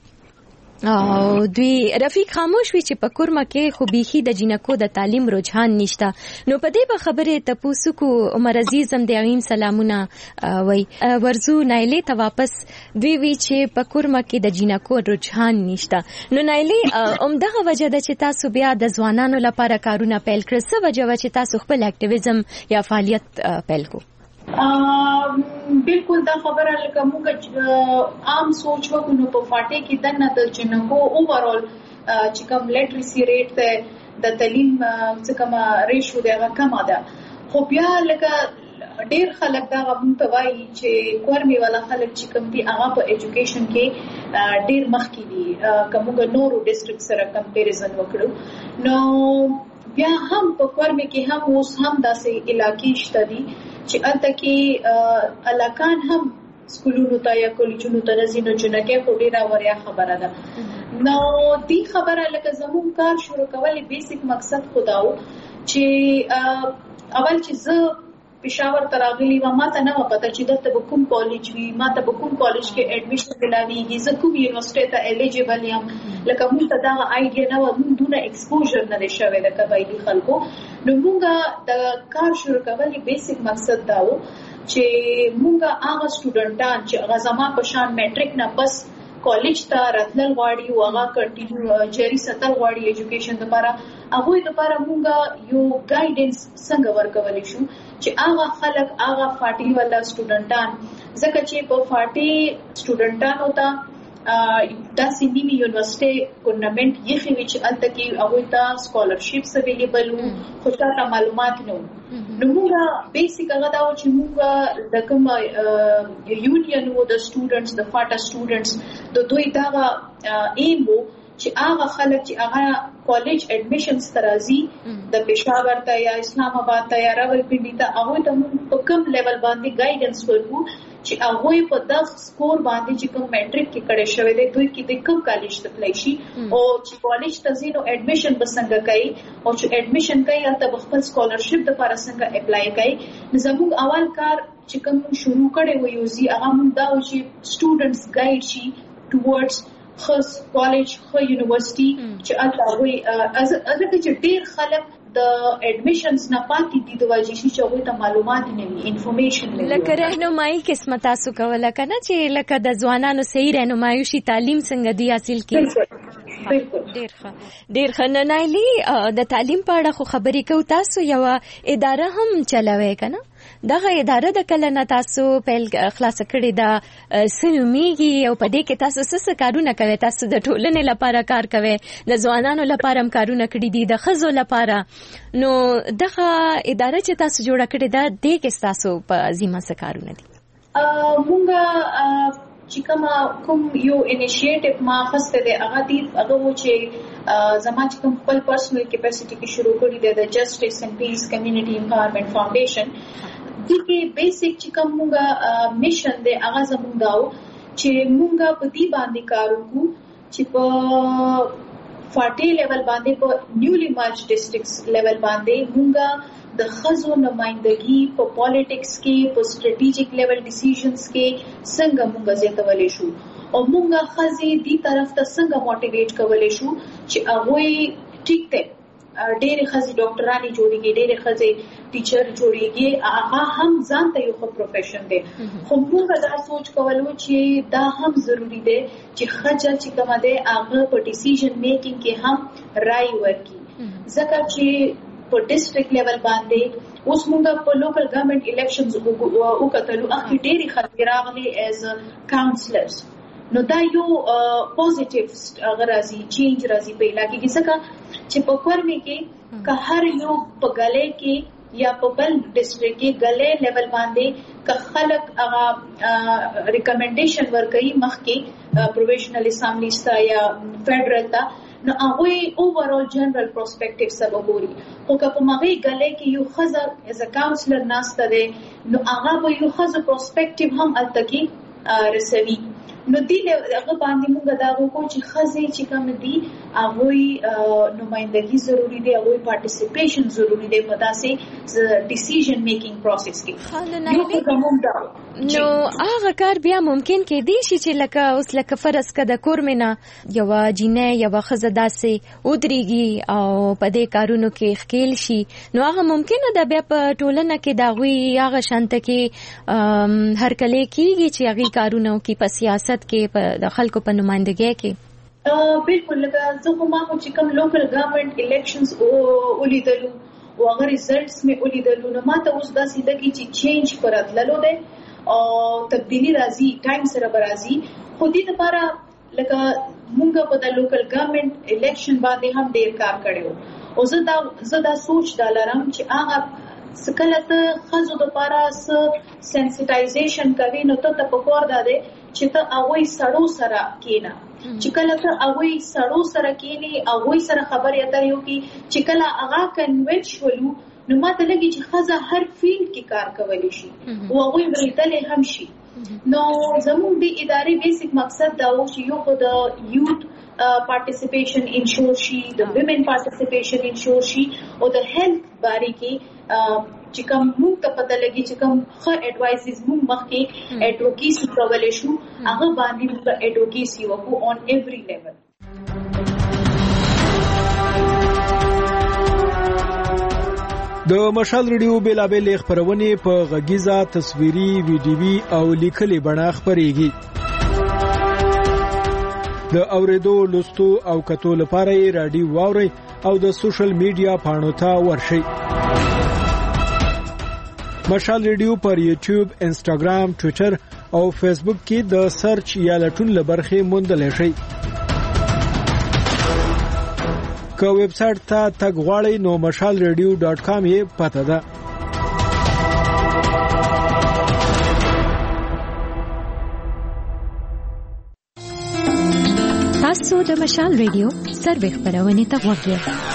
او دوی رفیق خاموش وی چې په کورما کې خو بيخي د جنکو د تعلیم رجحان نشته. نو په دې به خبره تاسو کو عمر عزیزم د غین سلامونه وای ورزو نایلی ته واپس. دوی وی چې په کورما کې د جنکو رجحان نشته. نو نایلی عمدغه وجه ده چې تاسو بیا د ځوانانو لپاره کارونه پیل کړئ. څه وجه و چې تاسو خپل اکټیویزم یا فعالیت پیل کو؟ بالکل دا خبره لکه موږ عام سوچ وکړو په فاټې کې دنه د جنکو اوورال چې کوم لیټریسي ریټ ده د تعلیم څخه کوم ریشو دی هغه کم ده. خو بیا لکه ډیر خلک دا غوښتنه توایي چې کورمي والا خلک چې کوم دي هغه په ایجوکیشن کې ډیر مخکې دي کومه نورو ډیسټریکټ سره کمپیریزن وکړو. نو بیا هم په کورمي کې هم اوس هم داسې علاقې شته دي چې الته کې علاقان هم سکولونو ته یا کالجونو ته نزینو جنکه خو ډیره وریا خبره ده. نو دی خبره لکه زموږ کار شروع کولې بیسیک مقصد خداو چې اول چې زه پېښور ته راغلی و ما ته نه پته چې دلته کوم کالج وي، ما ته کوم کالج کې اډمیشن ملاويږي، زه کوم یونیورسيټي ته الیجیبل یم. لکه موږ ته دا آیډیا نه و، موږ دونه ایکسپوژر نه شوی د قبایلی خلکو. نو موږ د کار شروع کولې بیسیک مقصد دا و چې موږ هغه سټوډنټان چې هغه زما په شان میټریک نه بس کالج ته راتلل غواړي او هغه کنټینیو جری سطل غواړي ایجوکیشن لپاره، هغه لپاره موږ یو ګایډنس څنګه ورکول شو چې هغه خلک هغه فاټي ولا سټوډنټان ځکه چې په فاټي سټوډنټانو ته د سیندی یونیورسيټي ګورنمنت یې خوي چې الته کې هغه ته سکالرشپس اویلیبل وو، خو تا معلومات نه. نو موږ بیسیک هغه دا چې موږ د کوم یونین وو د سټوډنټس د فاټا سټوډنټس د دوی دا ایم وو چې هغه خلک چې هغه کالج اډمیشنز ترازی د پېښور ته یا اسلام آباد ته یا راولپنډي ته هغه ته موږ په کوم لیول باندې ګایډنس ورکو چې هغه په 10 سکور باندې چې کوم میټریک کې کړي شوی دی دوی کې د کوم کالج ته تللی شي او چې کالج ته ځینو اډمیشن بسنګ کوي او چې اډمیشن کوي هلته خپل سکالرشپ د لپاره څنګه اپلای کوي. زموږ اول کار چې کوم شروع کړي و یوزي هغه موږ دا چې سټوډنټس ګایډ شي ټوورډز خاص کالج خو یونیورسيټي چې اته ازته چې ډیر خلک د اډمیشنز نه پاتې دي د واجب شي چې هغه ته معلومات نه وي، انفارمیشن نه وي. لکه راهنمایي قسمه تاسو کوله کنه چې لکه د ځوانانو صحیح راهنمایي شي تعلیم څنګه دی حاصل کړي. ډیر ښه. نایلی د تعلیم په اړه خو خبرې کوو، تاسو یو اداره هم چلوي کنه؟ دغه اداره د کله نه تاسو پیل خلاص کړی دا سنومیږي او په دې کې تاسو څه کارونه کوي؟ تاسو د ټولنې لپاره کار کوي، د ځوانانو لپاره هم کارونه کړی دي، د ښځو لپاره. نو دغه اداره چې تاسو جوړه کړې ده د کې تاسو په ذمہ څه کارونه دي؟ مونږ چې کوم یو انیشیټیو ما خسته ده هغه دی هغه و چې زما چې کوم خپل پرسنل کیپاسټی کې شروع کړی ده د جسټس اینڈ پیس کمیونټي امپاورمنٹ فاونډیشن. دغه بیسیک چې کوم موږ میشن دی هغه زموږ داو چې موږ په دې باندې کار وکړو چې په فاټي لیول باندې په نیولی مارچ ډیسټریکټس لیول باندې موږ د خزو نمائندګي په پالیټکس کې په سټریټیجیک لیول ډیسیژنز کې څنګه موږ زیاتولای شو او موږ خزي دې طرف ته څنګه موټیویټ کولای شو چې هغه ټیک ته ډېر خزي ډاکټرانی جوړیږي، ډېر خزي ټیچر جوړیږي، هغه هم ځان ته یو پروفیشن دی. خو موږ دا سوچ کولو چې دا هم ضروری دی چې خځه چې کومه ده هغه په ډیسیژن میکینګ کې هم رائے ورکړي، ځکه چې په ډیسټریکټ لیول باندې اوس موږ په لوکل ګورنمنت الیکشنز وکړو اخی ډېری خلک راغلي ایز کاونسلرز. نو دا یو پوزټیو غرازي چینج راځي په علاقې کې، ځکه چې په کورمي کې که هر یو په غلې کې یا په بل ډیسټریکټ کې غلې لیول باندې که خلک هغه ریکمنډیشن ورکړي مخکې پروفیشنل اسامبلی ستا یا فدرال ته، نو هغه اوورال جنرال پرسپیکټیو سره وګوري. خو که په مغه غلې کې یو خزه از ا کاونسلر ناسته ده نو هغه به یو خزه پرسپیکټیو هم الته کې رسوي. نو دی هغه باندې موږ دا وکړو چې خزي چې کوم دي هغه نمائندګي ضروری دی، هغه پارټیسیپیشن ضروری دی په داسې ډیسیژن میکینګ پروسس کې. نو هغه کار بیا ممکن کې دی چې لکه اوس لکه فرض کده کورمنه یو جینې یو خزه داسې ودرېږي او په دې کارونو کې خکېل شي، نو هغه ممکن ده بیا په ټولنه کې دا غوي هغه شانته کې هر کله کېږي چې هغه کارونه کې په سیاست کې په خلکو په نمائندګۍ کې. بالکل لکه زه ما چې کوم لوکل ګورنمنت الیکشنز ولیدلو او هغه ریزلټس مې ولیدلو، نو ماته اوس داسې لګي چې چینج پراتللو ده او تبدیلی راځي، ټایم سره برازي. خو دې لپاره لکه موږ په د لوکل ګورنمنت الیکشن باندې هم ډیر کار کړو او زه دا سوچ دا لرم چې هغه سکله ته خزو د لپاره سنسټایزیشن کوي، نو ته په کور ده چې ته هغه سړو سره کینا، چې کله ته هغه سړو سره کینی هغه سره خبرې اترې وکي، چې کله هغه کنونشنل نو ماته لګي چې خزه هر فیلډ کې کار کولی شي او هغه ورېدلې هم شي. نو زموږ د ادارې بیسیک مقصد دا و چې یو د یوت پارټیسیپیشن انشور شي، د ویمن پارټیسیپیشن انشور شي او د هیلث باره کې چې کوم موږ ته پته لګي چې کوم ښه اډوایسز موږ مخکې اډوکیسي کولای شو، هغه باندې موږ اډوکیسي وکړو اون ایوری لیول. د مشال ریډیو بیلابل خبرونه په غږیزه، تصویري، ویډیوي او لیکلي بڼه خبريږي. د اوریدو، لوستو او کتو لپاره یې رادیو واوري او د سوشل میډیا پاڼو ته ورشئ. مشال ریډیو پر یوټیوب، انسټاګرام، ټوئیټر او فیسبوک کې د سرچ یا لټون لبرخه موندل شي. که ویب سټ ته تګ غواړئ نو mashalradio.com یې پته ده. تاسو د مشال ریډیو سروې خبرونه ته غوږ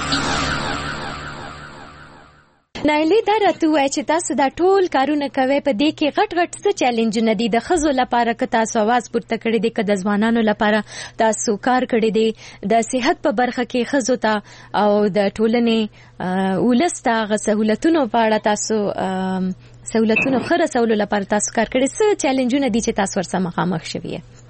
نایلی دا راته وای چې تاسو دا ټول کارونه کوي، په دې کې غټ غټ څه چیلنجونه دي د خزو لپاره که تاسو आवाज پورته کړی دی، که د ځوانانو لپاره تاسو کار کړی دی د صحت په برخه کې خزو ته او د ټولنې ولسته غ سہولتونو په اړه تاسو سہولتونو خره سہولو لپاره تاسو کار کړی، څه چیلنجونه دي چې تاسو ورسره مخامخ شوي؟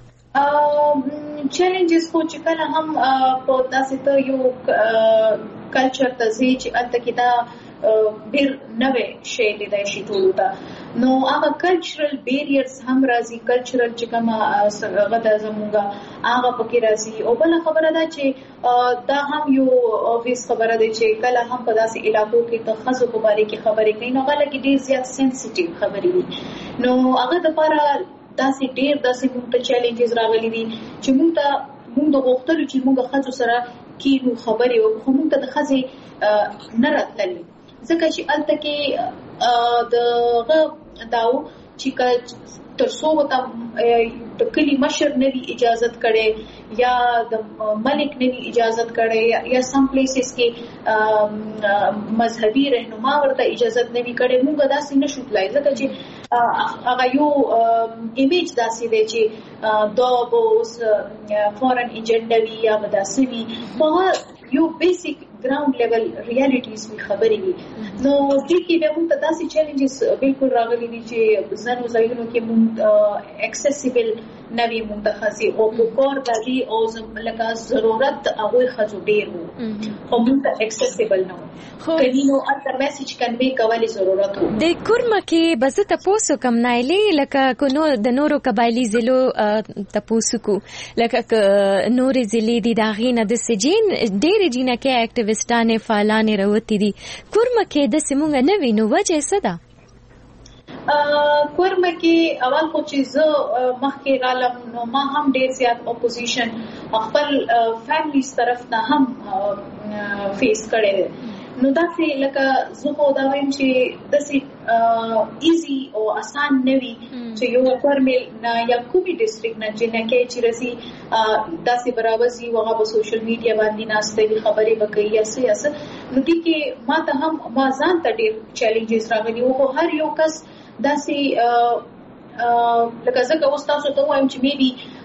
چیلنجز خو چې کله هم په داسې ته یو کلچر ته ځي چې الته کې دا ډېر نوې شی لیدای شي ټولو ته، نو هغه کلچرل بیریرز هم راځي، کلچرل چې کومه غدا زموږه هغه پکې راځي. او بل خبره ده چې دا هم یو اوبویس خبره ده چې کله هم په داسې علاقو کې د خزو په باره کې خبرې کوي، نو هغه لکه ډېر زیات سنسټیو خبرې دي، نو هغه لپاره داسې ډېر داسې موږ ته چیلنجز راغلي دي چې موږ د غوښتلو چې موږ خزو سره کینو خبرې وکړو، خو موږ ته د خزې نه راتللې، ځکه چې الته کې دغه داو چې ترڅو ته د کلی مشر نه وی اجازت کړي یا د ملک نه وی اجازت کړي یا سم پلیسز کې مذهبي رهنما ورته اجازت نه وی کړي، موږ داسې نشو تلای، ځکه چې هغه یو ایمیج داسې دی چې دا بوس فورن ایجنډا وی یا داسې وی په یو بیسیک ګراوند لیول ریالیټیز می خبرې وي. نو دې کې به موږ ته داسې چیلنجز بالکل راغلي دي چې ځینو ځایونو کې موږ اکسیسیبل نوی منتخبي او په کور باندې او لکه ضرورت هغه خځو ډیر وو خو موږ ته اکسیسیبل نه وو، کله نو اته میسج کنوي کولای ضرورت وو. د کورما کې بس تاسو کم نایلی لکه کو نو د نورو قبایلی ضلعو تاسو کو لکه نورې ضلع دي دا غینه د سجین ډېر جینه کې اکټیویسټانه فعالانه راوتی دي، کورما کې د سیمونګ نه وینو وجه څه ده؟ کورما کې اول خو چې زه مخکې رالم نو ما هم ډېر زیات اپوزیشن خپل فیملیز طرف نه هم فیس کړی، نو داسې لکه زه خو دا وایم چې داسې ایزي او آسان نه وي چې یو کورمل نه یا کومي ډیسټریکټ نه جنکه چې رسي داسې برابر سي وغه په سوشل میډیا باندې ناشته خبرې وکړي یا څه نو دي کې ما ته هم ما ځان ته ډېر چیلنجز راغلي او هر یو کس داسې لکه ځکه اوس تاسو ته وایم چې میبي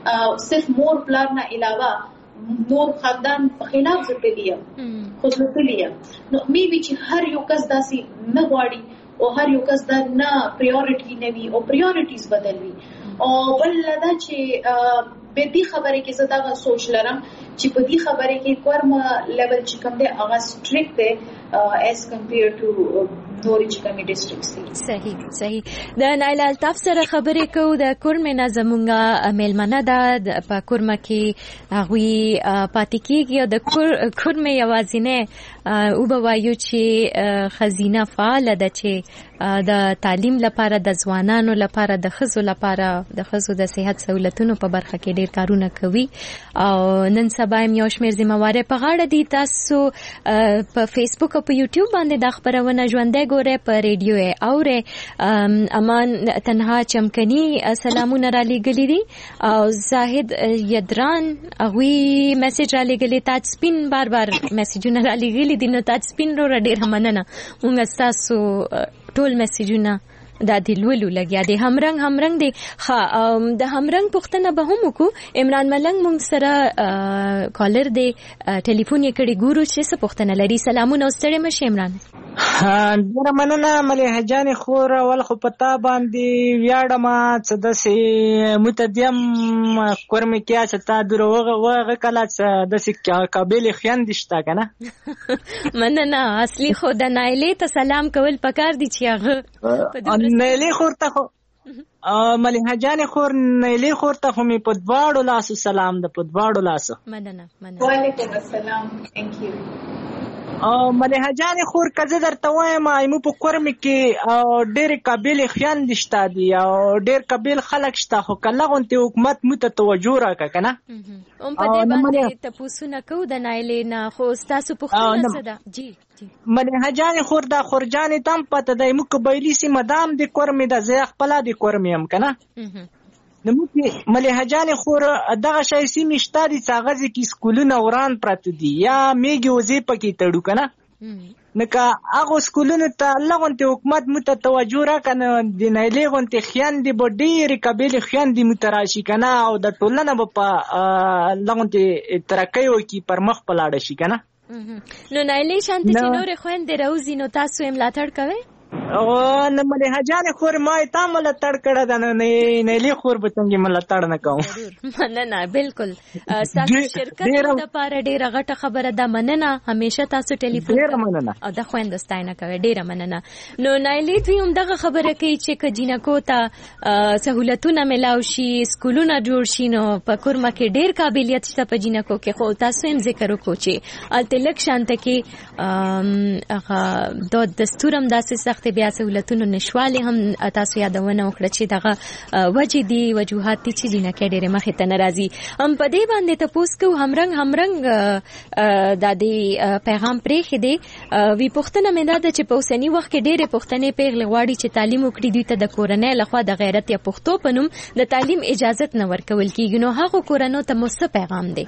صرف مور پلار نه علاوه نور خاندان په خلاف ځپلي خو ځپلي نو میبي چې هر یو کس داسې نه غواړي او هر یو کس دا نه پریورټي نه وي او پریورټیز بدل وي او بل دا چې به دې خبرې کې زه دا سوچ لرم چې په دې خبرې کې کورم لیول چې کوم دی هغه سټریکټ دی as compared to نوري چې کومي ډیسټریکټس دي. صحیح د نایل الطاف سره خبرې کوو د کورمه نظمونګه میلمنه ده په کورمه کې هغوی پاتې کیږي او د کورمه یوازینه او بوایو چې خزینه فعال ده چې د تعلیم لپاره د ځوانانو لپاره د ښځو لپاره د ښځو د صحت سہولتونو په برخه کې ډیر کارونه کوي او نن سبا یو شمېر ذمہواره په غاړه دي. تاسو په فیسبوک او په یوټیوب باندې د خبرونه ژوندۍ ګوره په ریډیو اوره امان تنها چمکني سلامونه را لګلې دي او زاهد یدران هغوی میسج را لګلې تاج سپین بار میسجونه را لګلې دي نو تاج سپین رو ډېر مننه موږ تاسو ټول میسجونه دا د لولو لګیا دي همرنګ دي ها د همرنګ پښتنه به هم کو عمران ملنګ مونږ سره کالر دی ټلیفون یې کړي ګورو چې څه پښتنه لري. سلامونه ستړي مشه عمران. ډیر مننه ملي جان خور ول خو پتا باندې ویاړم چې د سي متدیم کورم کې چې تا دروغه کله چې د سي قابل خیان دشتا کنه مننه اصلي خو د نایلې ته سلام کول پکار دي چې هغه نایلې خور ته خو ملي جان خور نایلې خور ته خو می په دواړو لاسو سلام د په دواړو لاسو مننه وعلیکم السلام ثانک یو ملي جان خور کزه درته وایم ایمو په کورم کې ډېر قابل خیال نشته دي او ډېر قابل خلک شته خو کله غونته حکومت مت توجه راکا کنه په دې باندې تاسو نه کو د نایلې نه خو تاسو په خپل څه ده جی ملي جان خور دا خورجان تم پته د مو قبایلی سي مدام د کورم د زیخ پلا د کورم هم کنه نموږي ملي جان خور دغه شای سي مشته دي څاغه کې سکولونه وران پراته دي یا میګي وزي پکې تړو کنه نکه هغه سکولونه ته لغونته حکومت متوجه را کنه د نایلې غونته خیان دي بډېری قبیل خیان دي متراشي کنه او د ټولنه په لغونته ترقۍ وکي پر مخ پلاړ شي کنه نو نایلې شانتي چې نور خويندې راوځي نو تاسو یې ملاتړ کوئ او نو ملي جان خور ما ته ملاتړ کړه دا نه نایلې خور به څنګه ملاتړ نه کوم مننه بالکل تاسو شرکت د پاره ډیره غټه خبره ده مننه همیشه تاسو ټلیفون او د خويندستاینه کوي ډیره مننه نو نایلې دوی هم دغه خبره کوي چې کجینکو ته سہولتونه ملاو شي سکولونه جوړ شي نو په کورمه کې ډیر قابلیت شته په جینکو کې خو تاسو هم ذکر وکړو چې التلک شانته کې د دستورم داسې سخت بیا سہولتونو نشواله هم تاسو یادونه وکړه چې دغه وجې دي وجوهات دي چې جنکه ډېر مخې ته ناراضي هم په دې باندې تاسو کو همرنګ د دې پیغام پرې خېده وی پښتنه مې دا چې په اوسنی وخت کې ډېر پښتنې پیغلې غواړي چې تعلیم وکړي دوی ته د کورنۍ لخوا د غیرت یا پښتو پنوم د تعلیم اجازه نه ورکول کیږي نو هغه کورنو ته مو پیغام دی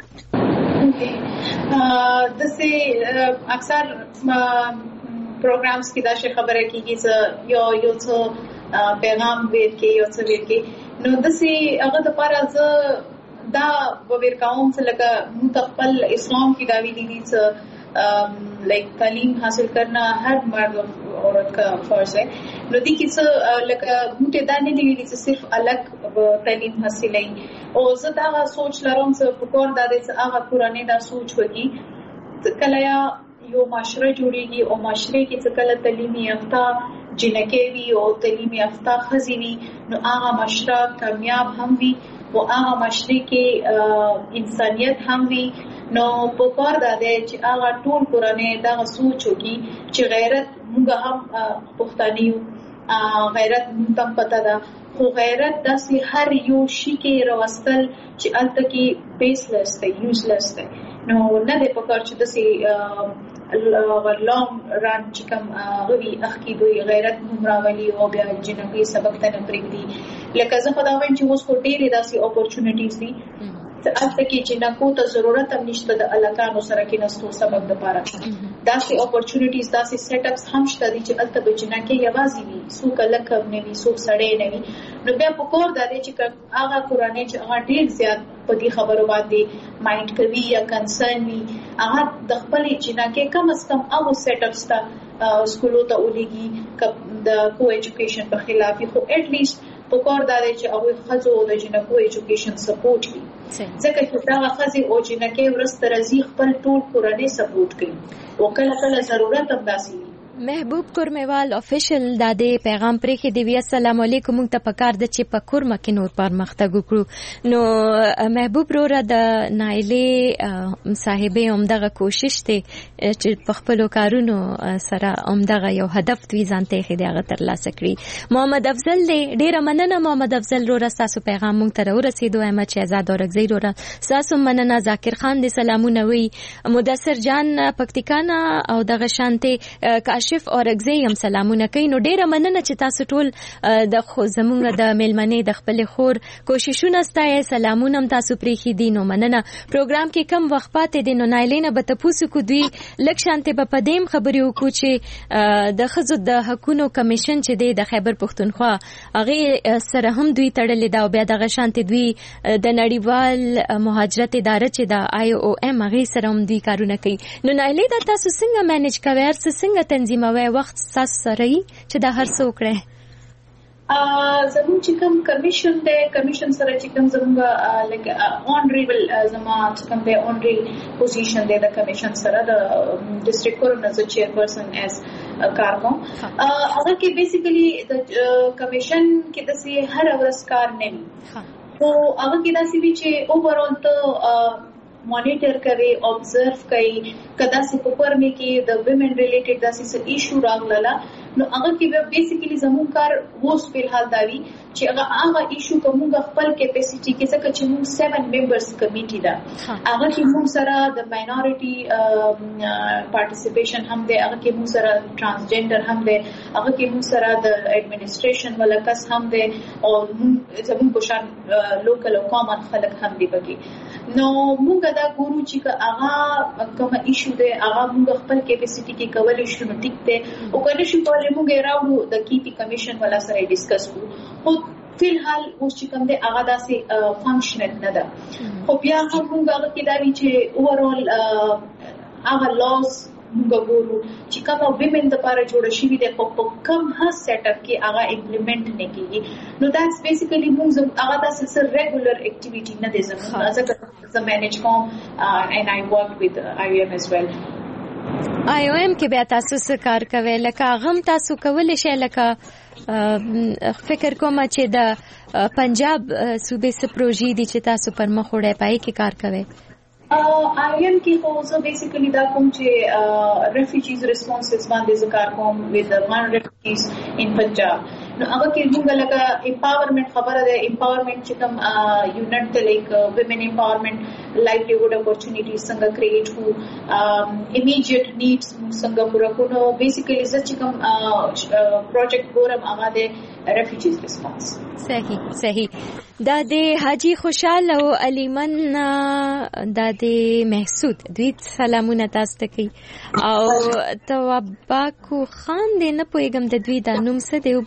دسه اکثر پروګرامز کې دا شی خبره کیږي چې یو څه پیغام ورکې یو څه ورکې نو دسه هغه د لپاره ز دا ورکاوم چې لکه متقبل اسلام کی داوی دي چې لایک تعلیم حاصل کرنا ہر مرد اور عورت کا فرض ہے نو دي کې څه لکه موټه دانه دی چې صرف الګ تعلیم حاصل ای او زه دا سوچ لرم چې په کور د هغه قرآنی دا سوچ وږي کله یو معاشره جوړیږي او معاشره کې څه کله تعلیمي یافته جنکې وي او تعلیمي یافته ښځې وي نو هغه معاشره کامیاب هم وي او هغه معاشره کې انسانیت هم وي نو په کار دا دی چې هغه ټول قرآنی دا سوچ وږي چې غیرت موږ هم پښتانه یو غیرت موږ پته ده خو غیرت داسې هر یو شي کې راوستل چې الته کې بیسلس دی یوزلس دی نو نه دی پکار چې داسې لونګ ران چې کوم غوي اخکې دوی غیرت نمراولي او بیا جنبي سبق ته نه پرېږدي لکه زه خدای وایم چې اوس کو ډېرې داسې اپورچونټیز دي البته کې چې نکو ته ضرورت هم نشته د الکانو سره کې نستو سبق د پاره داسې اپورچونټیز داسې سیټ اپس هم شته دي چې البته به جنکه یوازې وي څوک لکه نه وي څوک سړی نه وي نو بیا په کور د دې چې هغه کورانه چې هغه ډیر زیات په دې خبرو باندې مایند کوي یا کنسرن وي هغه د خپل جنکه کم از کم هغه سیټ اپس ته سکولو ته ولېږي د کو ایجوکیشن په خلاف خو اټ لیست په کور د دې چې هغه خزو د جنکو ایجوکیشن سپورټ کوي ځکه چې دا خزي او جنکه ورسته رزي خپل ټول کورانه سپورټ کوي او کله کله ضرورت هم داسي محبوب کورموال افیشل د دې پیغام پرې کې دی السلام علیکم مونږ ته پکار د چې په کورمه کې نور پرمختګ وکړو نو محبوب وروره د نایلې صاحبې همدغه کوشش ته چې په خپل کارونو سره همدغه یو هدف وی ځانته خې دغه ترلاسه کړی محمد افضل ډیره مننه محمد افضل وروره تاسو پیغام مونږ ته ورسېدو احمد شهزاد اورګزی وروره تاسو مننه ذاکر خان دې سلامونه وی مدثر جان پکتیکانا او دغه شانته کاشف اورګزی هم سلامونه کوي نو ډیره مننه چې تاسو ټول د خو زمونږ د میلمنې د خپل خور کوششونه ستای سلامونه هم تاسو پرې دي نو مننه پروګرام کې کم وخت پاتې دي نو نایلینه به تاسو کو دوی لکشانته په پدیم خبرې وکړو چې د خزو د حقوقو کمیشن چې د خیبر پختونخوا هغه سره هم دوی تړلې دا بیا د شانته دوی د نړیوال مهاجرت اداره چې د IOM هغه سره هم دوی کارونه کوي نو نایلې د تاسو څنګه مینج کوي څنګه تنظیموي وخت تاسو سره چې دا هر څه وکړي زموږ چې کوم کمیشن دی کمیشن سره چې کوم زموږ لایک اونریبل زما چې کوم دی اونری پوزیشن دی د کمیشن سره د ډیسټریکټ کورنر چیرپرسن اس کار کوم هغه کې بیسیکلی د کمیشن کې د سي هر ورځ کار نه وي او هغه کې د سي چې اوورال ته مانیټر کوي observe کوي کدا سي په پرمه کې د ویمن ریلیټډ داسې څه ایشو راغله نو هغه کې بیسیکلی زموږ کار ووس په حال داوي چې هغه ایشو کومه خپل کیپاسټي کې څه چې موږ 7 ممبرز کمیټي دا هغه کې موږ سره د ماینورټي پارټیسیپیشن هم دی هغه کې موږ سره ترانسجنډر هم دی هغه کې موږ سره د ایڈمنسټریشن ولکس هم دی او زموږ په شان لوکل او کامن خلک هم دی بګي نو موږ دا ګورو چې هغه کوم ایشو دی هغه موږ خپل کیپاسټي کې کولای شو نو ټیک ته او کله شي په موږ راوړو د کیپی کمیشن ولا سره ډیسکس کوو خو فلحال اوس چې کوم دی هغه داسې فنکشنل نه ده خو بیا هم موږ هغه کې دا وی چې اوورال هغه لاس موږ ګورو چې کومه ویمن د لپاره جوړ شوی دی په کم هر سیټ اپ کې هغه امپلیمنٹ نه کیږي نو داتس بیسیکلی موږ هغه داسې ریګولر اکټیویټي نه دي زموږ از مینیج کوم and I work with IOM as well IOM کې بیا تاسو څه کار کوي لکه غم تاسو کولای شئ لکه فکر کوم چې د پنجاب صوبې څخه پروژې دي چې تاسو پر مخ وړئ پای کې کار کوي IOM کې خو زه بیسیکلی دا کوم چې ریفیوجیز ریسپانسز باندې ذکر کوم with the one refugees in Punjab نو هغه کې موږ لکه امپاورمنٹ خبره ده امپاورمنٹ چې کوم یونټ ته لایک ویمن امپاورمنٹ لایولیهود اپورچونټیز څنګه کریټ کو امیډیټ نیډز څنګه پوره کو نو بیسیکلی زه چې کوم پروجیکټ ګورم هغه ده ریفیوجیز ریسپانس صحیح دا د حاجی خوشحال او علیمن دا د محسود دوی سلامونه تاسو ته کوي او تواباکو خان دې نه پوهیږم د دوی د نوم څه دی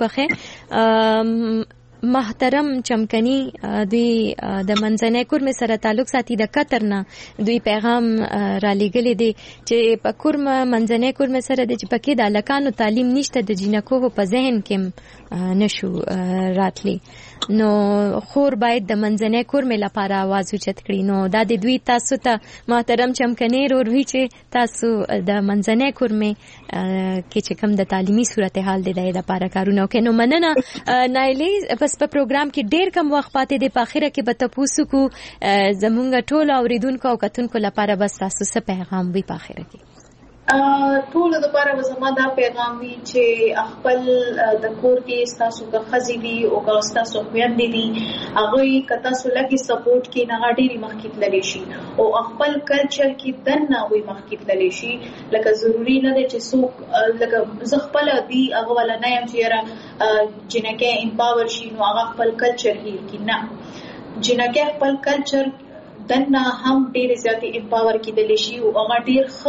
وبخه محترم چمکنی دوی د منځنۍ کورمه سره تعلق ساتي د قطر نه دوی پیغام را لېږلی دی چې په کورمه منځنۍ کورمه سره د چې پکې د لکانو تعلیم نشته د جنکو په ذهن کې نشو راتلی نو خور باید د منځنۍ کورمه لپاره आवाज اوچت کړي نو دا د دوی تاسو ته محترم چمکنی وروي چې تاسو د منځنۍ کورمه کې چې کوم د تعلیمي صورتحال د لپاره کارونه کوي نو مننه نایلې بس په پروګرام کې ډیر کم وخت پاتې دی په اخره کې به تاسو کو زمونږ ټول اوریدونکو او کتونکو لپاره بس تاسو څه پیغام وي په اخره کې ټول د لپاره زما دا پیغام وی چې خپل د کور کې تاسو د خزي دي او تاسو خويندې دي هغه کتا سو لګي سپورټ کې نه غاډيري مخکې تللی شي او خپل کلچر کې دنه وي مخکې تللی شي لکه ضروری نه دی چې څوک لکه ز خپل دي هغه ولا نه يم چې را جنکه امپاور شي نو هغه خپل کلچر هیر کې نه جنکه خپل کلچر دنه هم ډیر زیاتې امپاور کېدلی شي او هغه ډیر ښه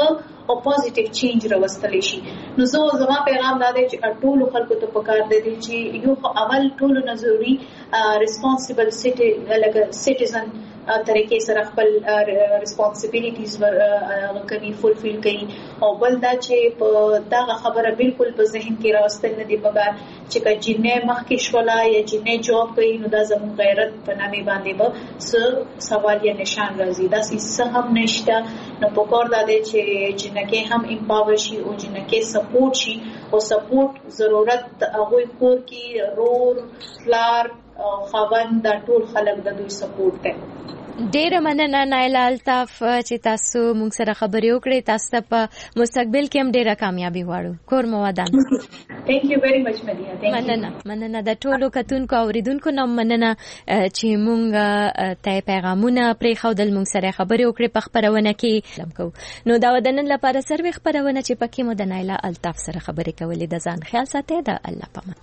او پوزټیو چینج راوستلی شي. نو زما پیغام دا دی چې ټول خلکو ته پکار دی چې یو اول ټول نظری ریسپانسیبل سټیزن طریقې سره خپل ریسپانسیبিলিټیز کوي فولفیل کوي او بل دا چې په دا خبره بالکل په ذهن کې راوستل نه دی پکار چې کجنه مخکې شولا یا جنه جاب کوي نو دا زموږ غیرت په نامه باندې به سوال یا نشان راځي. دا څه هم نشته. نو پکار دا دی چې جنکه هم امپاور شي او جنکه سپورټ شي او سپورټ ضرورت هغه کور کې رور فلار خاوند دا ټول خلک د دوی سپورټ ته. ډیره مننه نایله الطاف چې تاسو موږ سره خبرې وکړې. تاسو ته په مستقبل کې هم ډیره کامیابی غواړو. کور مو ودان. Thank you very much مدینه. مننه د ټولو کتونکو او اوریدونکو نو مننه چې موږ ته پیغامونه پرې خودل موږ سره خبرې وکړې په خبرونه کې لمکو. نو دا ودنن لپاره سروي خبرونه چې پکې مو د نایله الطاف سره خبرې کولې. د ځان خیال ساتئ. د الله پامان.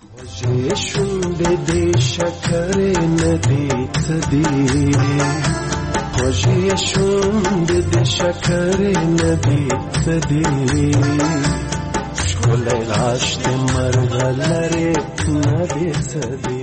خوشی شوند د شکر نبی تدی شغل عاشت مرغ لره نبی تدی